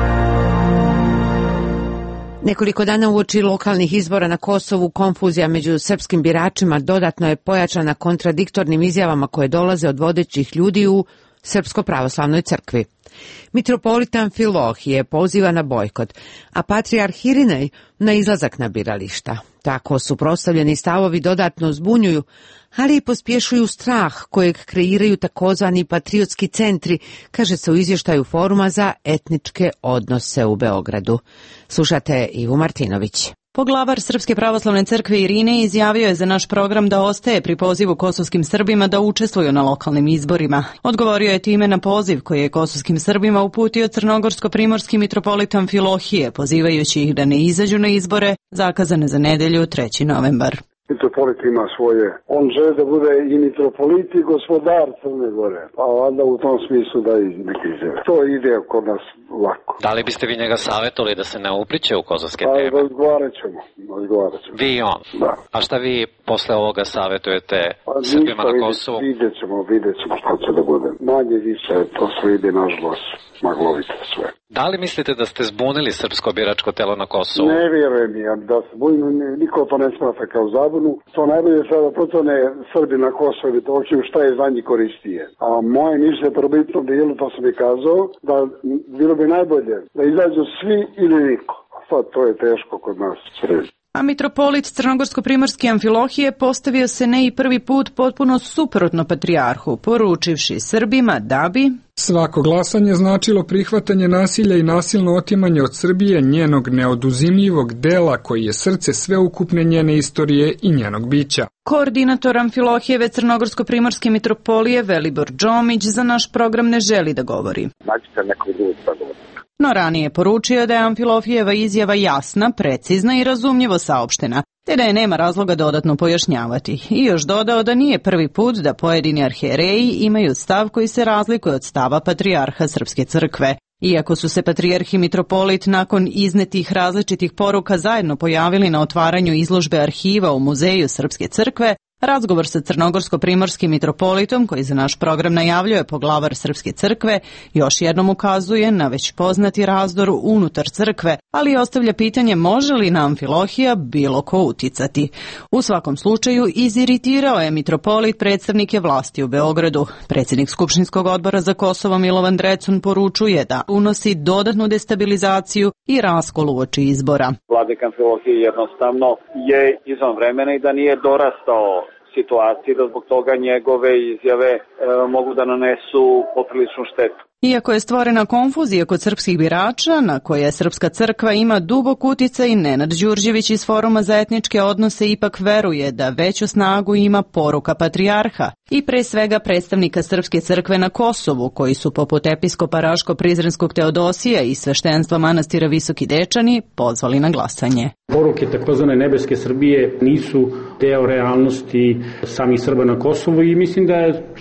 Nekoliko dana uoči lokalnih izbora na Kosovu konfuzija među srpskim biračima dodatno je pojačana kontradiktornim izjavama koje dolaze od vodećih ljudi u Srpsko-pravoslavnoj crkvi. Mitropolita Amfilohije poziva na bojkot, a patrijarh Irinej na izlazak na birališta. Tako suprotstavljeni stavovi dodatno zbunjuju, ali i pospješuju strah kojeg kreiraju takozvani patriotski centri, kaže se u izvještaju Foruma za etničke odnose u Beogradu. Slušate Ivu Martinović. Poglavar Srpske pravoslavne crkve Irinej izjavio je za naš program da ostaje pri pozivu kosovskim Srbima da učestvuju na lokalnim izborima. Odgovorio je time na poziv koji je kosovskim Srbima uputio crnogorsko-primorski mitropolit Amfilohije, pozivajući ih da ne izađu na izbore zakazane za nedelju trećeg novembra. Mitropolit ima svoje. On želi da bude i mitropolit i gospodar Crne Gore. Pa onda u tom smislu da i neki izjave. To ide kod nas lako. Da li biste vi njega savjetovali da se ne upliče u kosovske pa, teme? Razgovarat ćemo. Razgovarat ćemo. Vi i on? Da. A šta vi posle ovoga savjetujete pa, Srbima na Kosovu? Vidjet ćemo, vidjet ćemo što će da bude. Manje više, to sve ide naš glas. Maglovite sve. Da li mislite da ste zbunili srpsko biračko telo na Kosovu? Ne vjerujem ja da se zbunimo, niko to ne smatra kao zabunu. To najbolje sada protone Srbi na Kosovu i Metohiju šta je za njih koristije. A moje mišlje probitno dijelu, to sam i kazao, da bilo bi najbolje da izađu svi ili niko. Sad to je teško kod nas sredi. A mitropolit crnogorsko-primorski Amfilohije postavio se ne i prvi put potpuno suprotno patrijarhu, poručivši Srbima da bi svako glasanje značilo prihvatanje nasilja i nasilno otimanje od Srbije njenog neoduzimljivog dela koji je srce sveukupne njene istorije i njenog bića. Koordinator Amfilohijeve crnogorsko-primorske mitropolije Velibor Džomić za naš program ne želi da govori. Nađite nekog drugog da govori. No ranije poručio da je Amfilohijeva izjava jasna, precizna i razumljivo saopštena, te da je nema razloga dodatno pojašnjavati. I još dodao da nije prvi put da pojedini arhijereji imaju stav koji se razlikuje od stava patrijarha Srpske crkve. Iako su se patrijarh i mitropolit nakon iznetih različitih poruka zajedno pojavili na otvaranju izložbe arhiva u Muzeju Srpske crkve, razgovor sa crnogorsko-primorskim mitropolitom, koji za naš program najavljuje poglavar Srpske crkve, još jednom ukazuje na već poznati razdor unutar crkve, ali ostavlja pitanje može li na Amfilohija bilo ko uticati. U svakom slučaju iziritirao je mitropolit predstavnike vlasti u Beogradu. Predsjednik Skupštinskog odbora za Kosovo Milovan Drecun poručuje da unosi dodatnu destabilizaciju i raskol uoči izbora. Vladik Amfilohije jednostavno je izvan vremena i da nije dorastao situaciji, da zbog toga njegove izjave e, mogu da nanesu popriličnu štetu. Iako je stvorena konfuzija kod srpskih birača, na koje Srpska crkva ima dubok uticaj, Nenad Đurđević iz Foruma za etničke odnose ipak veruje da veću snagu ima poruka patrijarha i pre svega predstavnika Srpske crkve na Kosovu, koji su poput episkopa Raško-Prizrenskog Teodosija i sveštenstva manastira Visoki Dečani pozvali na glasanje. Poruke takozvane nebeske Srbije nisu deo realnosti samih Srba na Kosovu i mislim da je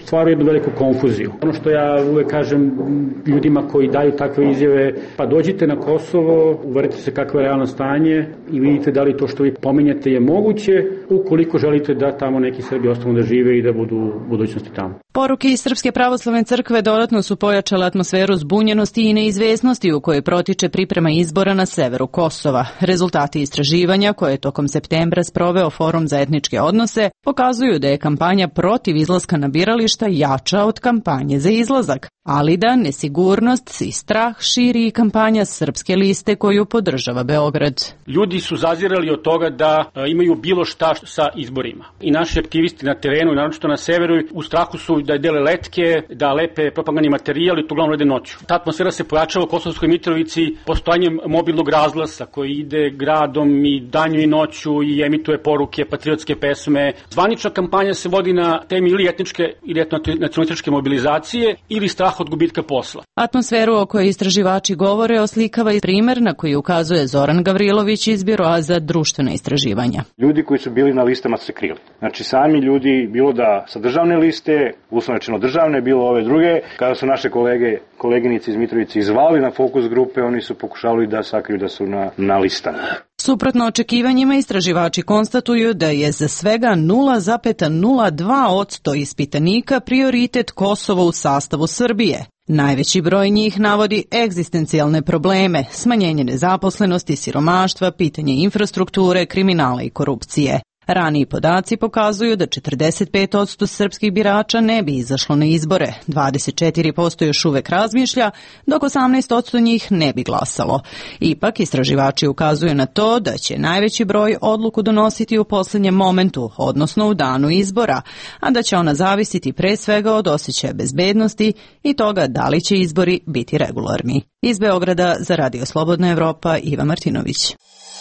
stvaraju jednu veliku konfuziju. Ono što ja uvek kažem ljudima koji daju takve izjave, pa dođite na Kosovo, uverite se kakvo je realno stanje i vidite da li to što vi pominjete je moguće, ukoliko želite da tamo neki Srbi ostanu da žive i da budu u budućnosti tamo. Poruke iz Srpske pravoslavne crkve dodatno su pojačale atmosferu zbunjenosti i neizvesnosti u kojoj protiče priprema izbora na severu Kosova. Rezultati istraživanja, koje je tokom septembra sproveo Forum za etničke odnose, pokazuju da je kampanja protiv izlaska na birališta jača od kampanje za izlazak, ali da nesigurnost i strah širi i kampanja Srpske liste koju podržava Beograd. Ljudi su zazirali od toga da a, imaju bilo šta sa izborima. I naši aktivisti na terenu, i naročito na severu, u strahu su da dele letke, da lepe propagandni materijal i to uglavnom rade noću. Ta atmosfera se pojačava u Kosovskoj Mitrovici postojanjem mobilnog razglasa koji ide gradom i danju i noću i emituje poruke, patriotske pesme. Zvanična kampanja se vodi na temi ili etničke ili etnonacionalističke mobilizacije ili strah od gubitka posla. Atmosferu o kojoj istraživači govore oslikava i primer na koji ukazuje Zoran Gavrilović iz Biroa za društvena istraživanja. Ljudi koji su bili na listama se krili. Znači sami ljudi, bilo da sa državne liste, uslovno rečeno državne, bilo ove druge, kada su naše kolege, koleginice iz Mitrovice izvali na fokus grupe, oni su pokušali da sakriju da su na, na listama. Suprotno očekivanjima, istraživači konstatuju da je za svega nula zarez nula dva posto ispitanika prioritet Kosovo u sastavu Srbije. Najveći broj njih navodi egzistencijalne probleme, smanjenje nezaposlenosti, siromaštva, pitanje infrastrukture, kriminala i korupcije. Raniji podaci pokazuju da četrdeset pet posto srpskih birača ne bi izašlo na izbore, dvadeset četiri posto još uvek razmišlja, dok osamnaest posto njih ne bi glasalo. Ipak, istraživači ukazuju na to da će najveći broj odluku donositi u posljednjem momentu, odnosno u danu izbora, a da će ona zavisiti pre svega od osjećaja bezbednosti i toga da li će izbori biti regularni. Iz Beograda za Radio Slobodna Evropa, Iva Martinović.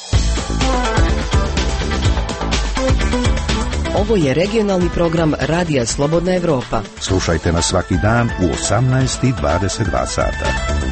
Ovo je regionalni program Radija Slobodna Evropa. Slušajte nas svaki dan u osamnaest i dvadeset dva sata.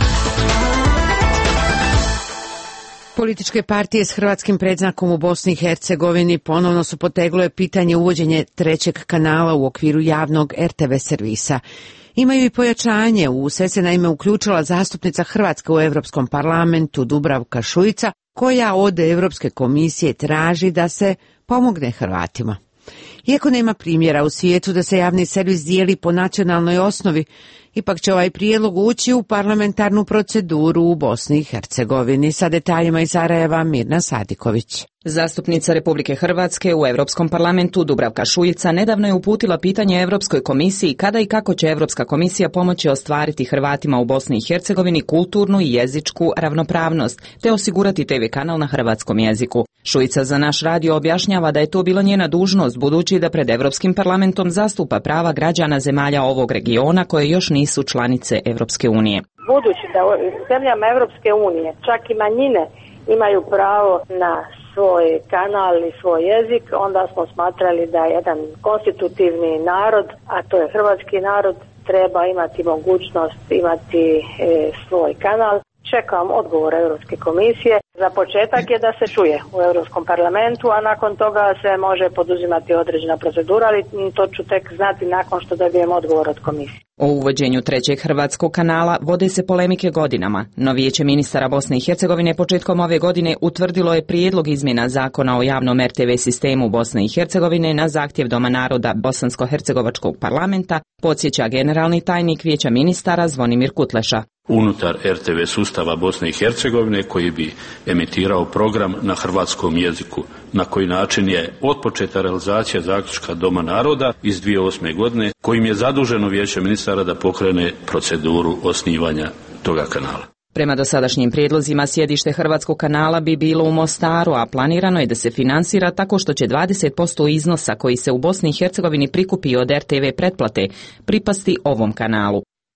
Političke partije s hrvatskim predznakom u Bosni i Hercegovini ponovno su potegle pitanje uvođenja trećeg kanala u okviru javnog er te ve servisa. Imaju i pojačanje, u sve se naime uključila zastupnica Hrvatske u Europskom parlamentu Dubravka Šuica, koja od Europske komisije traži da se pomogne Hrvatima. Iako nema primjera u svijetu da se javni servis dijeli po nacionalnoj osnovi, ipak će ovaj prijedlog ući u parlamentarnu proceduru u Bosni i Hercegovini. Sa detaljima iz Sarajeva, Mirna Sadiković. Zastupnica Republike Hrvatske u Europskom parlamentu Dubravka Šuica nedavno je uputila pitanje Europskoj komisiji kada i kako će Europska komisija pomoći ostvariti Hrvatima u Bosni i Hercegovini kulturnu i jezičku ravnopravnost, te osigurati te ve kanal na hrvatskom jeziku. Šuica za naš radio objašnjava da je to bila njena dužnost, budući da pred Europskim parlamentom zastupa prava građana zemalja ovog regiona koje još nisu članice Europske unije. Budući da u zemljama Europske unije čak i manjine imaju pravo na svoj kanal i svoj jezik, onda smo smatrali da jedan konstitutivni narod, a to je hrvatski narod, treba imati mogućnost imati e, svoj kanal. Čekam odgovor Europske komisije. Za početak je da se čuje u Europskom parlamentu, a nakon toga se može poduzimati određena procedura, ali to ću tek znati nakon što dobijem odgovor od komisije. O uvođenju trećeg hrvatskog kanala vode se polemike godinama, no Vijeće ministara Bosne i Hercegovine početkom ove godine utvrdilo je prijedlog izmjena zakona o javnom er te ve sistemu Bosne i Hercegovine na zahtjev Doma naroda Bosansko-hercegovačkog parlamenta, podsjeća generalni tajnik Vijeća ministara Zvonimir Kutleša. Unutar er te ve sustava Bosne i Hercegovine koji bi emitirao program na hrvatskom jeziku, na koji način je otpočeta realizacija zaključka Doma naroda iz dvije tisuće osme godine, kojim je zaduženo Vijeće ministara da pokrene proceduru osnivanja toga kanala. Prema dosadašnjim prijedlozima sjedište hrvatskog kanala bi bilo u Mostaru, a planirano je da se finansira tako što će dvadeset posto iznosa koji se u Bosni i Hercegovini prikupi od er te ve pretplate pripasti ovom kanalu.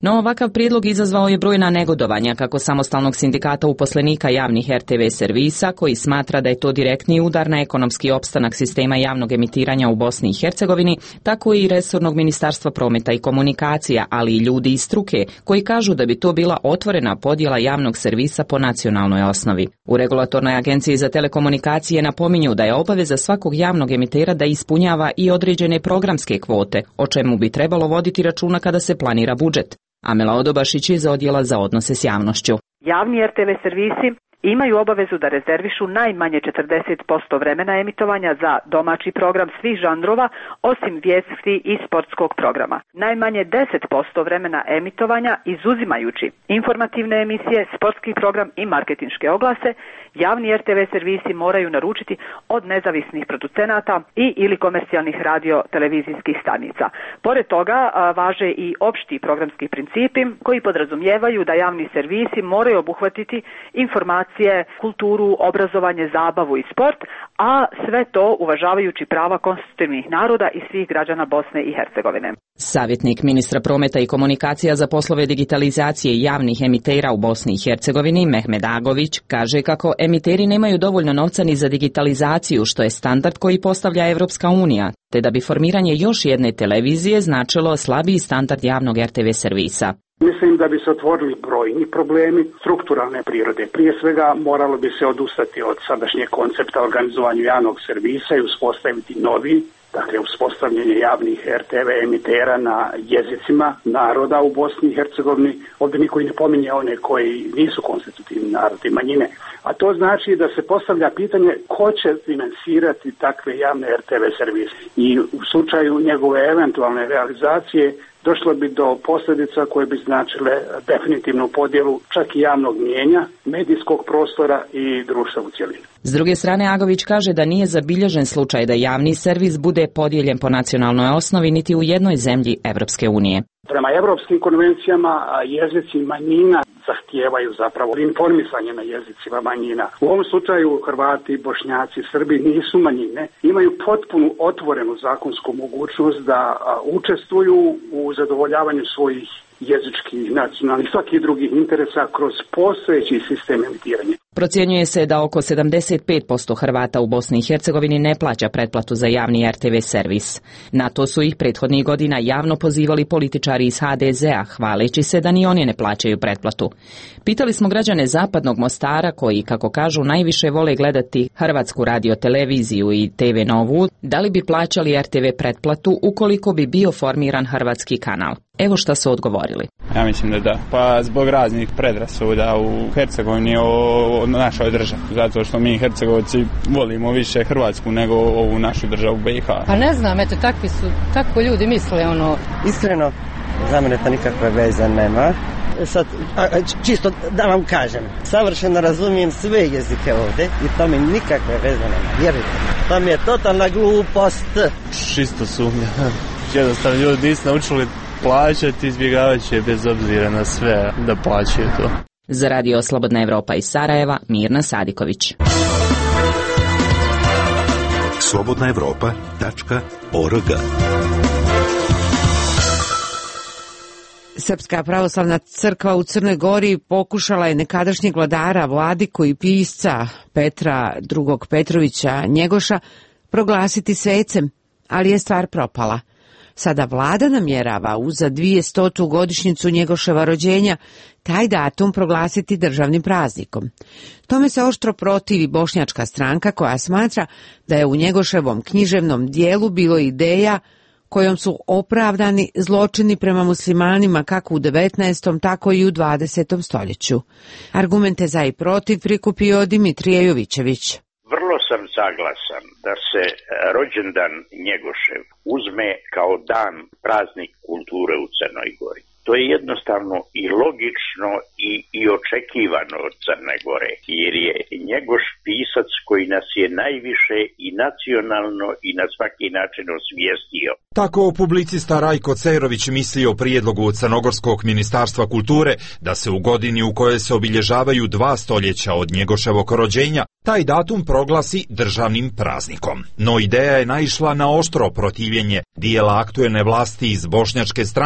No ovakav prijedlog izazvao je brojna negodovanja kako samostalnog sindikata uposlenika javnih er te ve servisa koji smatra da je to direktni udar na ekonomski opstanak sistema javnog emitiranja u Bosni i Hercegovini, tako i resornog ministarstva prometa i komunikacija, ali i ljudi iz struke koji kažu da bi to bila otvorena podjela javnog servisa po nacionalnoj osnovi. U Regulatornoj agenciji za telekomunikacije napominju da je obaveza svakog javnog emitera da ispunjava i određene programske kvote, o čemu bi trebalo voditi računa kada se planira budžet. Amela Odobašić iz Odjela za odnose s javnošću. Javni er te ve servisi imaju obavezu da rezervišu najmanje četrdeset posto vremena emitovanja za domaći program svih žanrova, osim vijesti i sportskog programa. Najmanje deset posto vremena emitovanja, izuzimajući informativne emisije, sportski program i marketinške oglase, javni er te ve servisi moraju naručiti od nezavisnih producenata i ili komercijalnih radio-televizijskih stanica. Pored toga važe i opšti programski principi koji podrazumijevaju da javni servisi moraju obuhvatiti informacije, kulturu, obrazovanje, zabavu i sport, a sve to uvažavajući prava konstitutivnih naroda i svih građana Bosne i Hercegovine. Savjetnik ministra prometa i komunikacija za poslove digitalizacije javnih emitera u Bosni i Hercegovini, Mehmed Agović, kaže kako emiteri nemaju dovoljno novca ni za digitalizaciju, što je standard koji postavlja Evropska unija, te da bi formiranje još jedne televizije značilo slabiji standard javnog er te ve servisa. Mislim da bi se otvorili brojni problemi strukturalne prirode. Prije svega moralo bi se odustati od sadašnjeg koncepta organizovanju javnog servisa i uspostaviti novi, dakle uspostavljanje javnih er te ve emitera na jezicima naroda u Bosni i Hercegovini. Ovdje niko i ne pominje one koji nisu konstitutivni narodi manjine. A to znači da se postavlja pitanje ko će finansirati takve javne er te ve servise. I u slučaju njegove eventualne realizacije došlo bi do posljedica koje bi značile definitivnu podjelu čak i javnog mnijenja, medijskog prostora i društva u cjelini. S druge strane, Agović kaže da nije zabilježen slučaj da javni servis bude podijeljen po nacionalnoj osnovi niti u jednoj zemlji Evropske unije. Prema evropskim konvencijama jezici manjina zahtijevaju zapravo informisanje na jezicima manjina. U ovom slučaju Hrvati, Bošnjaci, Srbi nisu manjine, imaju potpunu otvorenu zakonsku mogućnost da učestvuju u zadovoljavanju svojih jezičkih, nacionalnih, svakih drugih interesa kroz postojeći sistem emitiranja. Procjenjuje se da oko sedamdeset pet posto Hrvata u Bosni i Hercegovini ne plaća pretplatu za javni er te ve servis. Na to su ih prethodnih godina javno pozivali političari iz ha de zea, hvaleći se da ni oni ne plaćaju pretplatu. Pitali smo građane Zapadnog Mostara, koji, kako kažu, najviše vole gledati Hrvatsku radioteleviziju i te ve Novu, da li bi plaćali er te ve pretplatu ukoliko bi bio formiran hrvatski kanal. Evo šta su odgovorili. Ja mislim da da. Pa zbog raznih predrasuda u Hercegovini o, o našoj državi. Zato što mi Hercegovci volimo više Hrvatsku nego ovu našu državu be i ha. Pa ne znam, eto, takvi su, tako ljudi misle, ono... Iskreno, za mene to nikakve veze nema. Sad, a, čisto da vam kažem, savršeno razumijem sve jezike ovdje i to mi nikakve veze nema, vjerujte. To mi je totalna glupost. Čisto sumnja. Jednostavno ljudi nisu naučili plaćati, izbjegavat će bez obzira na sve da plaćaju to. Za radio Slobodna Evropa iz Sarajeva, Mirna Sadiković. slobodna evropa tačka org. Srpska pravoslavna crkva u Crnoj Gori pokušala je nekadašnjeg vladara, vladiku i pisca Petra drugog Petrovića Njegoša proglasiti svecem, ali je stvar propala. Sada vlada namjerava uza dvijestotu godišnjicu Njegoševa rođenja taj datum proglasiti državnim praznikom. Tome se oštro protivi bošnjačka stranka koja smatra da je u Njegoševom književnom dijelu bilo ideja kojom su opravdani zločini prema muslimanima kako u devetnaestom tako i u dvadesetom stoljeću. Argumente za i protiv prikupio Dimitrije Jovićević. Vrlo sam saglasan da se rođendan Njegošev uzme kao dan, praznik kulture u Crnoj Gori. To je jednostavno i logično i, i očekivano od Crne Gore, jer je Njegoš pisac koji nas je najviše i nacionalno i na svaki način osvijestio. Tako publicista Rajko Cerović misli o prijedlogu Crnogorskog ministarstva kulture da se u godini u kojoj se obilježavaju dva stoljeća od Njegoševog rođenja taj datum proglasi državnim praznikom. No ideja je naišla na oštro protivljenje dijela aktuelne vlasti iz bošnjačke stranke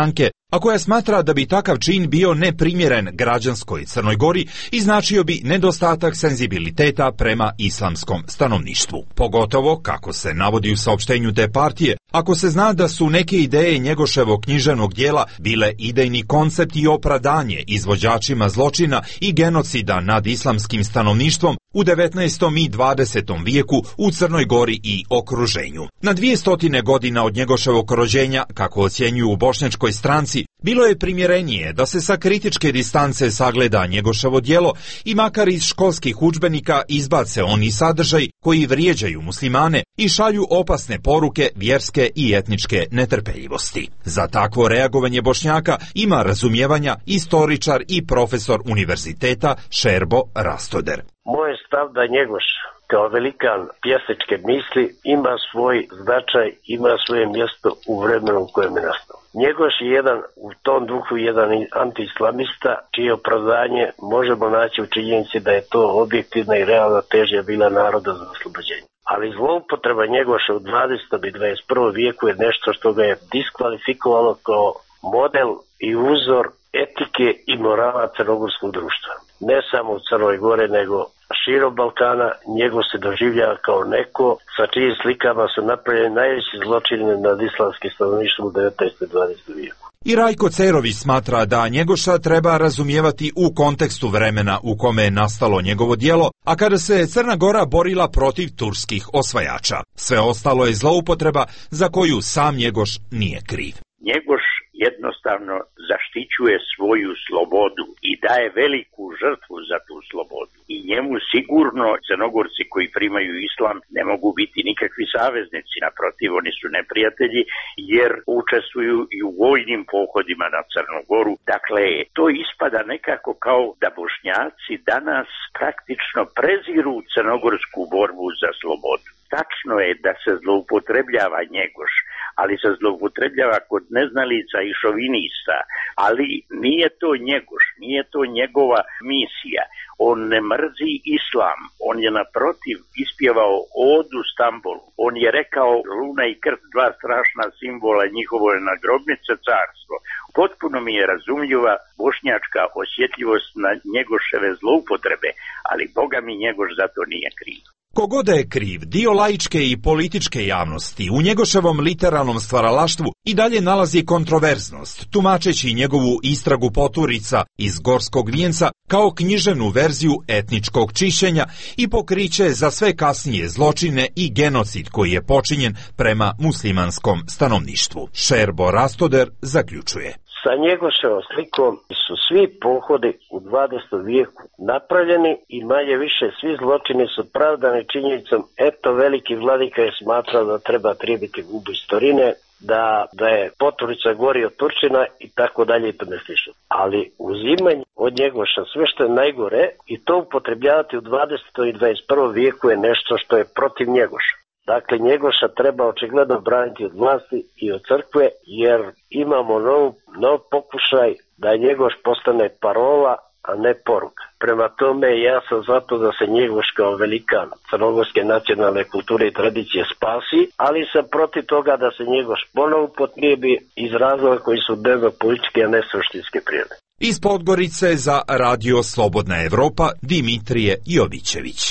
a koja smatra da bi takav čin bio neprimjeren građanskoj Crnoj Gori i značio bi nedostatak senzibiliteta prema islamskom stanovništvu. Pogotovo, kako se navodi u saopštenju te partije, ako se zna da su neke ideje Njegoševog književnog dijela bile idejni koncept i opravdanje izvođačima zločina i genocida nad islamskim stanovništvom u devetnaestom i dvadesetom vijeku u Crnoj Gori i okruženju. Na dvije stotine godina od Njegoševog rođenja, kako ocjenjuju u Bošnjačkoj stranci, bilo je primjerenije da se sa kritičke distance sagleda Njegoševo djelo i makar iz školskih udžbenika izbace oni sadržaj koji vrijeđaju muslimane i šalju opasne poruke vjerske i etničke netrpeljivosti. Za takvo reagovanje Bošnjaka ima razumijevanja istoričar i profesor univerziteta Šerbo Rastoder. Moj stav da Njegoš kao velikan pjesničke misli ima svoj značaj, ima svoje mjesto u vremenu u kojem je nastao. Njegoš je jedan, u tom duhu jedan antiislamista, čije opravdanje možemo naći u činjenici da je to objektivna i realna težnja bila naroda za oslobođenje. Ali zloupotreba Njegoša u dvadesetom i dvadeset prvom vijeku je nešto što ga je diskvalifikovalo kao model i uzor etike i morala crnogorskog društva. Ne samo u Crnoj Gore, nego širom Balkana. Njegov se doživljava kao neko sa čijim slikama su napravljeni najveći zločini nad islamskim stanovništvom u devetnaestom i dvadesetom vijeku. I Rajko Cerović smatra da Njegoša treba razumijevati u kontekstu vremena u kome je nastalo njegovo djelo, a kada se Crna Gora borila protiv turskih osvajača. Sve ostalo je zloupotreba za koju sam Njegoš nije kriv. Njegoš jednostavno zaštićuje svoju slobodu i daje veliku žrtvu za tu slobodu. I njemu sigurno Crnogorci koji primaju islam ne mogu biti nikakvi saveznici, naprotiv, oni su neprijatelji jer učestvuju i u vojnim pohodima na Crnu Goru. Dakle, to ispada nekako kao da Bošnjaci danas praktično preziru crnogorsku borbu za slobodu. Tačno je da se zloupotrebljava Njegoš, ali se zloupotrebljava kod neznalica i šovinista, ali nije to Njegoš, nije to njegova misija. On ne mrzi islam, on je naprotiv ispjevao odu Stambolu. On je rekao luna i krst, dva strašna simbola, njihovo je nagrobnice carstvo. Potpuno mi je razumljiva bošnjačka osjetljivost na Njegoševe zloupotrebe, ali Boga mi Njegoš za to nije kriv. Kogoda je kriv, dio laičke i političke javnosti u Njegoševom literalnom stvaralaštvu i dalje nalazi kontroverznost, tumačeći njegovu istragu poturica iz Gorskog vijenca kao književnu verziju etničkog čišćenja i pokriće za sve kasnije zločine i genocid koji je počinjen prema muslimanskom stanovništvu. Šerbo Rastoder zaključuje. Sa Njegoševom slikom su svi pohodi u dvadesetom vijeku napravljeni i manje više svi zločini su pravdani činjenicom eto veliki vladika je smatrao da treba tribiti gubu istorine, da, da je poturica gori od Turčina i tako dalje i tome slično. Ali uzimanje od Njegoša sve što je najgore i to upotrebljavati u dvadesetom i dvadeset prvom vijeku je nešto što je protiv Njegoša. Dakle, Njegoša treba očigledno braniti od vlasti i od crkve, jer imamo nov, nov pokušaj da Njegoš postane parola, a ne poruka. Prema tome, ja sam zato da se Njegoš kao velikan crnogorske nacionalne kulture i tradicije spasi, ali sam protiv toga da se Njegoš ponovo potrijebi iz razloga koji su dnevno političke, a ne suštinske prirode. Iz Podgorice za Radio Slobodna Evropa, Dimitrije Jovićević.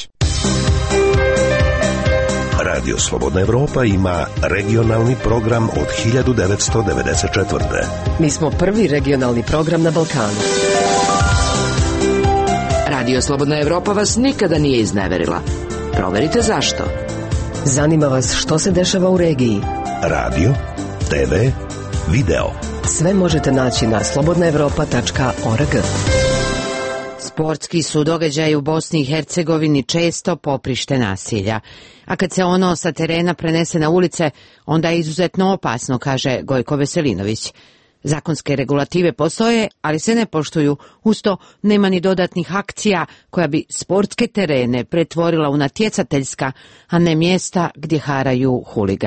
Radio Slobodna Evropa ima regionalni program od hiljadu devetsto devedeset četvrte. Mi smo prvi regionalni program na Balkanu. Radio Slobodna Evropa vas nikada nije izneverila. Proverite zašto. Zanima vas što se dešava u regiji. Radio, te ve, video. Sve možete naći na slobodna evropa tačka org. Sportski su događaji u Bosni i Hercegovini često poprište nasilja, a kad se ono sa terena prenese na ulice, onda je izuzetno opasno, kaže Gojko Veselinović. Zakonske regulative postoje, ali se ne poštuju. Usto nema ni dodatnih akcija koja bi sportske terene pretvorila u natjecateljska, a ne mjesta gdje haraju huligani.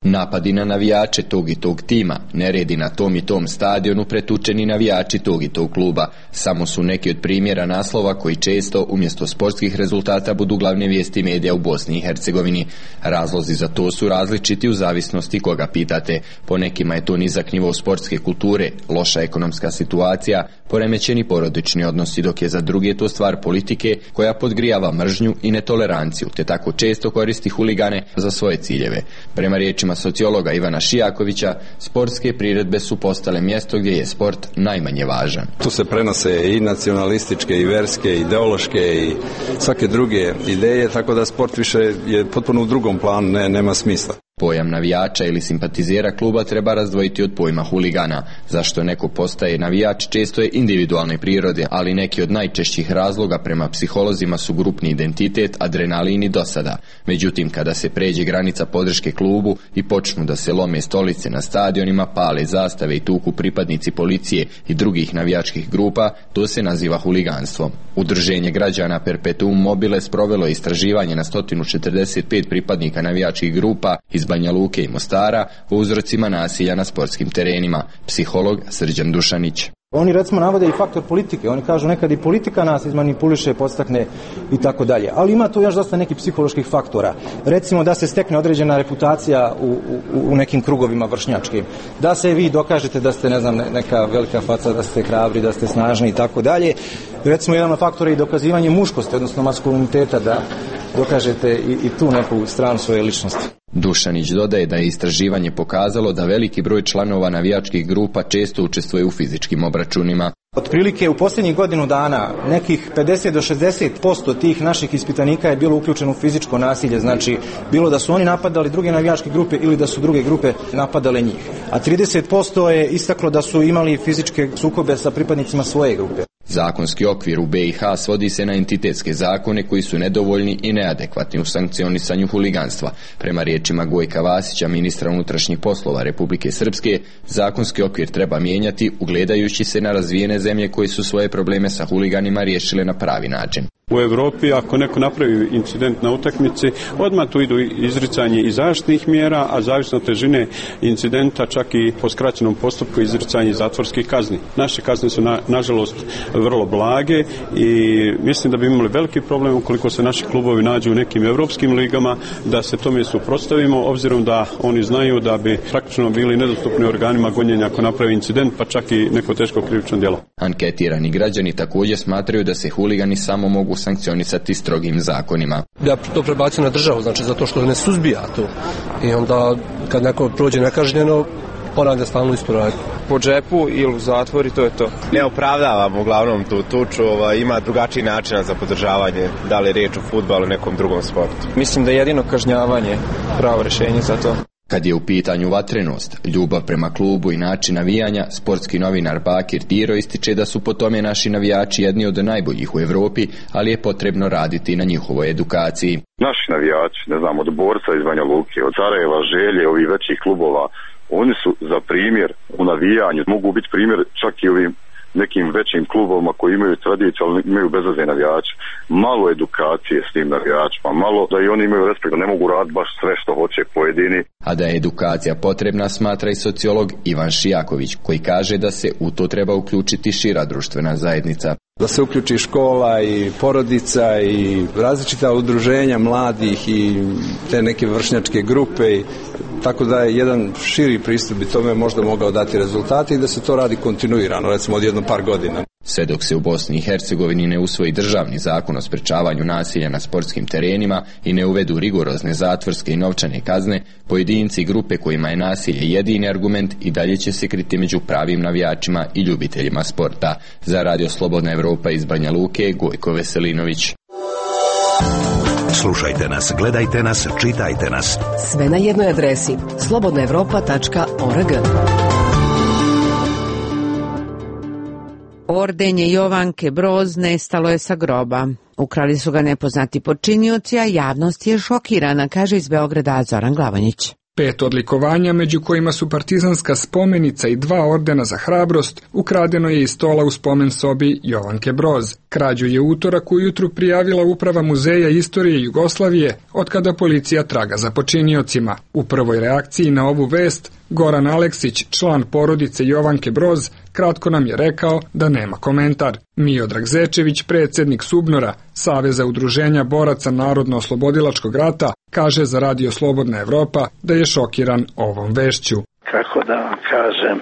Napadi na navijače tog i tog tima, neredi na tom i tom stadionu, pretučeni navijači tog i tog kluba, samo su neki od primjera naslova koji često umjesto sportskih rezultata budu glavne vijesti medija u Bosni i Hercegovini. Razlozi za to su različiti u zavisnosti koga pitate. Po nekima je to nizak nivo sportske kulture, loša ekonomska situacija, poremećeni porodični odnosi, dok je za druge to stvar politike koja podgrijava mržnju i netoleranciju, te tako često koristi huligane za svoje ciljeve. Prema riječima sociologa Ivana Šijakovića, sportske priredbe su postale mjesto gdje je sport najmanje važan. Tu se prenose i nacionalističke i verske, ideološke i svake druge ideje, tako da sport više je potpuno u drugom planu, ne, nema smisla. Pojam navijača ili simpatizera kluba treba razdvojiti od pojma huligana. Zašto neko postaje navijač često je individualne prirode, ali neki od najčešćih razloga prema psiholozima su grupni identitet, adrenalin i dosada. Međutim, kada se pređe granica podrške klubu i počnu da se lome stolice na stadionima, pale zastave i tuku pripadnici policije i drugih navijačkih grupa, to se naziva huliganstvom. Udruženje građana Perpetuum Mobile sprovelo je istraživanje na sto četrdeset pet pripadnika navijačkih grupa iz Banja Luke i Mostara o uzrocima nasilja na sportskim terenima. Psiholog Srđan Dušanić. Oni recimo navode i faktor politike, oni kažu nekad i politika nas izmanipuliše, podstakne i tako dalje. Ali ima tu još dosta nekih psiholoških faktora. Recimo da se stekne određena reputacija u, u, u nekim krugovima vršnjačkim. Da se vi dokažete da ste, ne znam, neka velika faca, da ste hrabri, da ste snažni i tako dalje. Recimo jedan od faktora je i dokazivanje muškosti, odnosno maskuliniteta, da dokažete i, i tu neku stranu svoje ličnosti. Dušanić dodaje da je istraživanje pokazalo da veliki broj članova navijačkih grupa često učestvuje u fizičkim obračunima. Otprilike u posljednjih godinu dana nekih pedeset do šezdeset posto tih naših ispitanika je bilo uključeno u fizičko nasilje, znači bilo da su oni napadali druge navijačke grupe ili da su druge grupe napadale njih. A trideset posto je istaklo da su imali fizičke sukobe sa pripadnicima svoje grupe. Zakonski okvir u B i H svodi se na entitetske zakone koji su nedovoljni i neadekvatni u sankcionisanju huliganstva. Prema riječima Gojka Vasića, ministra unutrašnjih poslova Republike Srpske, zakonski okvir treba mijenjati ugledajući se na razvijene zemlje koji su svoje probleme sa huliganima riješile na pravi način. U Europi ako neko napravi incident na utakmici, odmah tu idu izricanje i zaštitnih mjera, a zavisno od težine incidenta čak i po skraćenom postupku izricanje zatvorskih kazni. Naše kazne su na, nažalost vrlo blage i mislim da bi imali veliki problem ukoliko se naši klubovi nađu u nekim europskim ligama, da se tome suprotstavimo, obzirom da oni znaju da bi praktično bili nedostupni organima gonjenja ako napravi incident, pa čak i neko teško krivično djelo. Anketirani građani također smatraju da se huligani samo mogu sankcionisati strogim zakonima. Ja to prebacim na državu, znači zato što ne suzbija to. I onda kad neko prođe nekažnjeno, ponavlja stalno istu radnju. Po džepu ili u zatvor i to je to. Ne opravdavam uglavnom tu tuču, ovaj, ima drugačiji način za podržavanje, da li je riječ o fudbalu ili nekom drugom sportu. Mislim da je jedino kažnjavanje pravo rješenje za to. Kad je u pitanju vatrenost, ljubav prema klubu i način navijanja, sportski novinar Bakir Diro ističe da su po tome naši navijači jedni od najboljih u Europi, ali je potrebno raditi na njihovoj edukaciji. Naši navijači, ne znam, od Borca iz Banja Luke, od Sarajeva, Želje, ovih većih klubova, oni su za primjer u navijanju, mogu biti primjer čak i ovim nekim većim klubovima koji imaju tradiciju, ali imaju bezveze navijače. Malo edukacije s tim navijačima, malo da i oni imaju respekt, da ne mogu raditi baš sve što hoće pojedini. A da je edukacija potrebna, smatra i sociolog Ivan Šijaković, koji kaže da se u to treba uključiti šira društvena zajednica. Da se uključi škola i porodica i različita udruženja mladih i te neke vršnjačke grupe, tako da je jedan širi pristup bi tome možda mogao dati rezultate i da se to radi kontinuirano, recimo od jedno par godina. Sve dok se u Bosni i Hercegovini ne usvoji državni zakon o sprečavanju nasilja na sportskim terenima i ne uvedu rigorozne zatvorske i novčane kazne, pojedinci i grupe kojima je nasilje jedini argument i dalje će se kriti među pravim navijačima i ljubiteljima sporta. Za Radio Slobodna Evropa iz Banja Luke, Gojko Veselinović. Slušajte nas, gledajte nas, čitajte nas. Sve na jednoj adresi slobodna evropa tačka org. Ordenje Jovanke Broz nestalo je sa groba. Ukrali su ga nepoznati počinioci, a javnost je šokirana, kaže iz Beograda Zoran Glavonjić. Pet odlikovanja, među kojima su partizanska spomenica i dva ordena za hrabrost, ukradeno je iz stola u spomen sobi Jovanke Broz. Krađu je utorak ujutru prijavila Uprava Muzeja istorije Jugoslavije, otkada policija traga za počiniocima. U prvoj reakciji na ovu vest, Goran Aleksić, član porodice Jovanke Broz, kratko nam je rekao da nema komentar. Miodrag Zečević, predsjednik Subnora, Saveza udruženja boraca Narodno-oslobodilačkog rata, kaže za Radio Slobodna Evropa da je šokiran ovom vešću. Kako da vam kažem,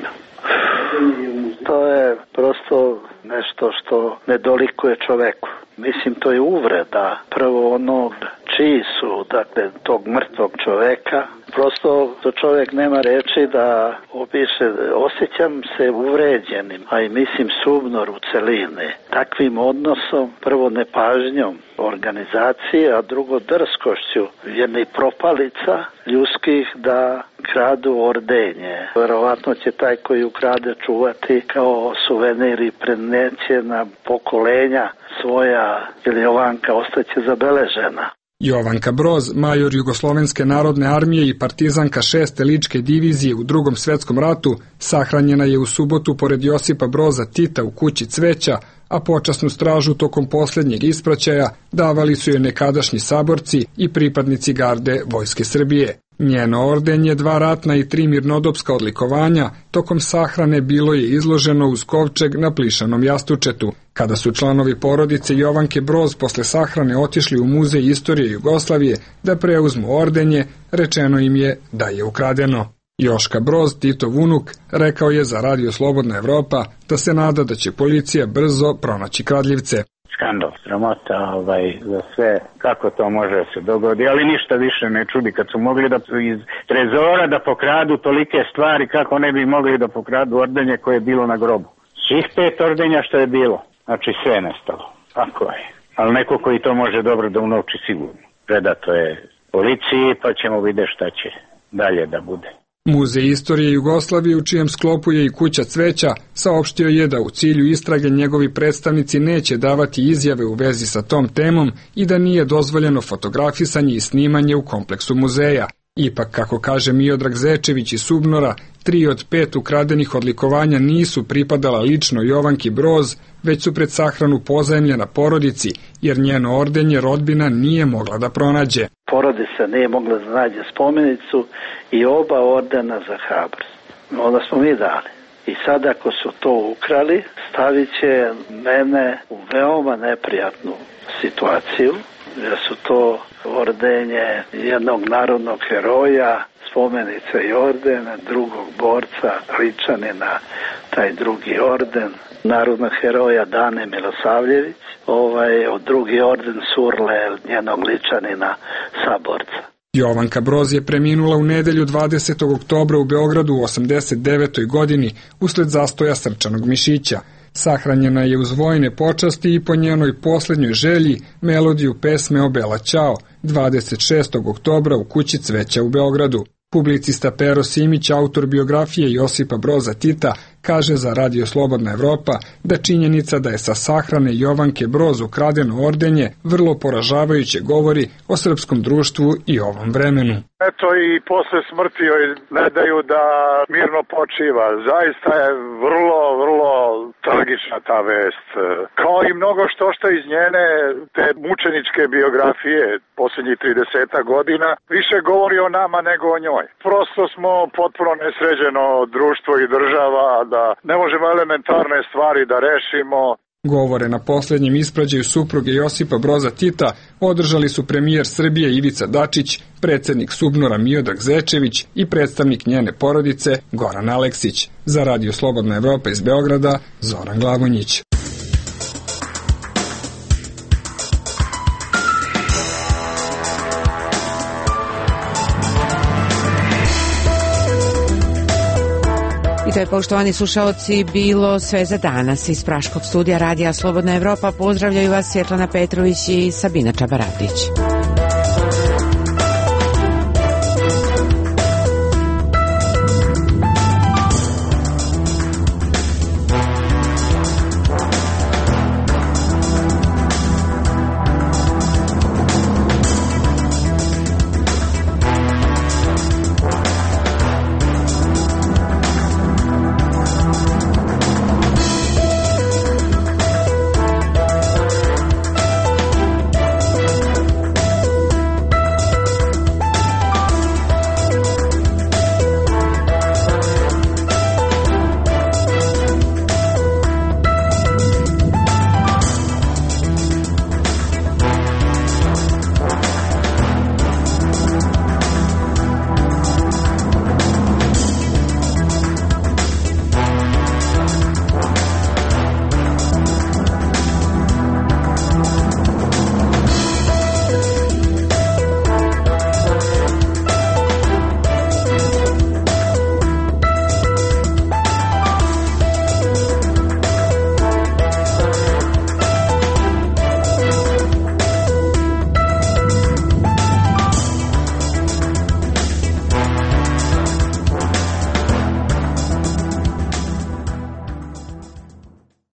to je prosto nešto što ne dolikuje čoveku. Mislim, to je uvreda prvo onog čiji su, dakle, tog mrtvog čoveka. Prosto to čovjek nema reči da opiše, osjećam se uvređenim, a i mislim Subnor u celini. Takvim odnosom, prvo nepažnjom organizacije, a drugo drskošću jednih propalica ljudskih da kradu ordenje. Verovatno će taj koji ukrade čuvati kao suvenir i preneće na pokolenja svoja, ili Jovanka ostaće zabeležena. Jovanka Broz, major Jugoslovenske narodne armije i partizanka šeste ličke divizije u Drugom svjetskom ratu, sahranjena je u subotu pored Josipa Broza Tita u kući Cveća, a počasnu stražu tokom posljednjeg ispraćaja davali su joj nekadašnji saborci i pripadnici garde Vojske Srbije. Njeno ordenje, dva ratna i tri mirnodopska odlikovanja, tokom sahrane bilo je izloženo uz kovčeg na plišanom jastučetu. Kada su članovi porodice Jovanke Broz posle sahrane otišli u Muzej istorije Jugoslavije da preuzmu ordenje, rečeno im je da je ukradeno. Joška Broz, Titov unuk, rekao je za Radio Slobodna Evropa da se nada da će policija brzo pronaći kradljivce. Skandal, sramota ovaj, za sve, kako to može se dogodi, ali ništa više ne čudi kad su mogli da iz trezora da pokradu tolike stvari, kako ne bi mogli da pokradu ordenje koje je bilo na grobu. Svih pet ordenja što je bilo, znači sve je nestalo, tako je. Ali neko koji to može dobro da unovči sigurno. Predato je policiji, pa ćemo vidjeti šta će dalje da bude. Muzej istorije Jugoslavije, u čijem sklopu je i kuća Cveća, saopštio je da u cilju istrage njegovi predstavnici neće davati izjave u vezi sa tom temom i da nije dozvoljeno fotografisanje i snimanje u kompleksu muzeja. Ipak, kako kaže Miodrag Zečević iz Subnora, tri od pet ukradenih odlikovanja nisu pripadala lično Jovanki Broz, već su pred sahranu pozajmljena porodici, jer njeno ordenje rodbina nije mogla da pronađe. Porodica nije mogla da nađe spomenicu i oba ordena za hrabrost. Onda smo mi dali. I sad ako su to ukrali, stavit će mene u veoma neprijatnu situaciju, jer su to ordenje jednog narodnog heroja, spomenica i orden, drugog borca, ličanina, taj drugi orden, narodnog heroja Dane Milosavljević, ovaj, od drugi orden Surle, njenog ličanina, saborca. Jovanka Broz je preminula u nedelju dvadesetog oktobra u Beogradu u osamdeset devetoj godini usled zastoja srčanog mišića. Sahranjena je uz vojne počasti i po njenoj posljednjoj želji melodiju pesme Obela Ćao dvadeset šestog oktobra u kući Cveća u Beogradu. Publicista Pero Simić, autor biografije Josipa Broza Tita, kaže za Radio Slobodna Evropa da činjenica da je sa sahrane Jovanke Broz ukradeno ordenje vrlo poražavajuće govori o srpskom društvu i ovom vremenu. Eto i posle smrti joj ne daju da mirno počiva. Zaista je vrlo, vrlo tragična ta vest. Kao i mnogo što što iz njene te mučeničke biografije posljednjih trideset godina više govori o nama nego o njoj. Prosto smo potpuno nesređeno društvo i država da ne možemo elementarne stvari da rešimo. Govore na posljednjem ispraćaju supruge Josipa Broza Tita održali su premijer Srbije Ivica Dačić, predsjednik Subnora Miodrag Zečević i predstavnik njene porodice Goran Aleksić. Za Radio Slobodna Evropa iz Beograda, Zoran Glavonjić. I to je, poštovani slušaoci, bilo sve za danas. Iz Praškog studija Radija Slobodna Evropa pozdravljaju vas Svjetlana Petrović i Sabina Čabaradić.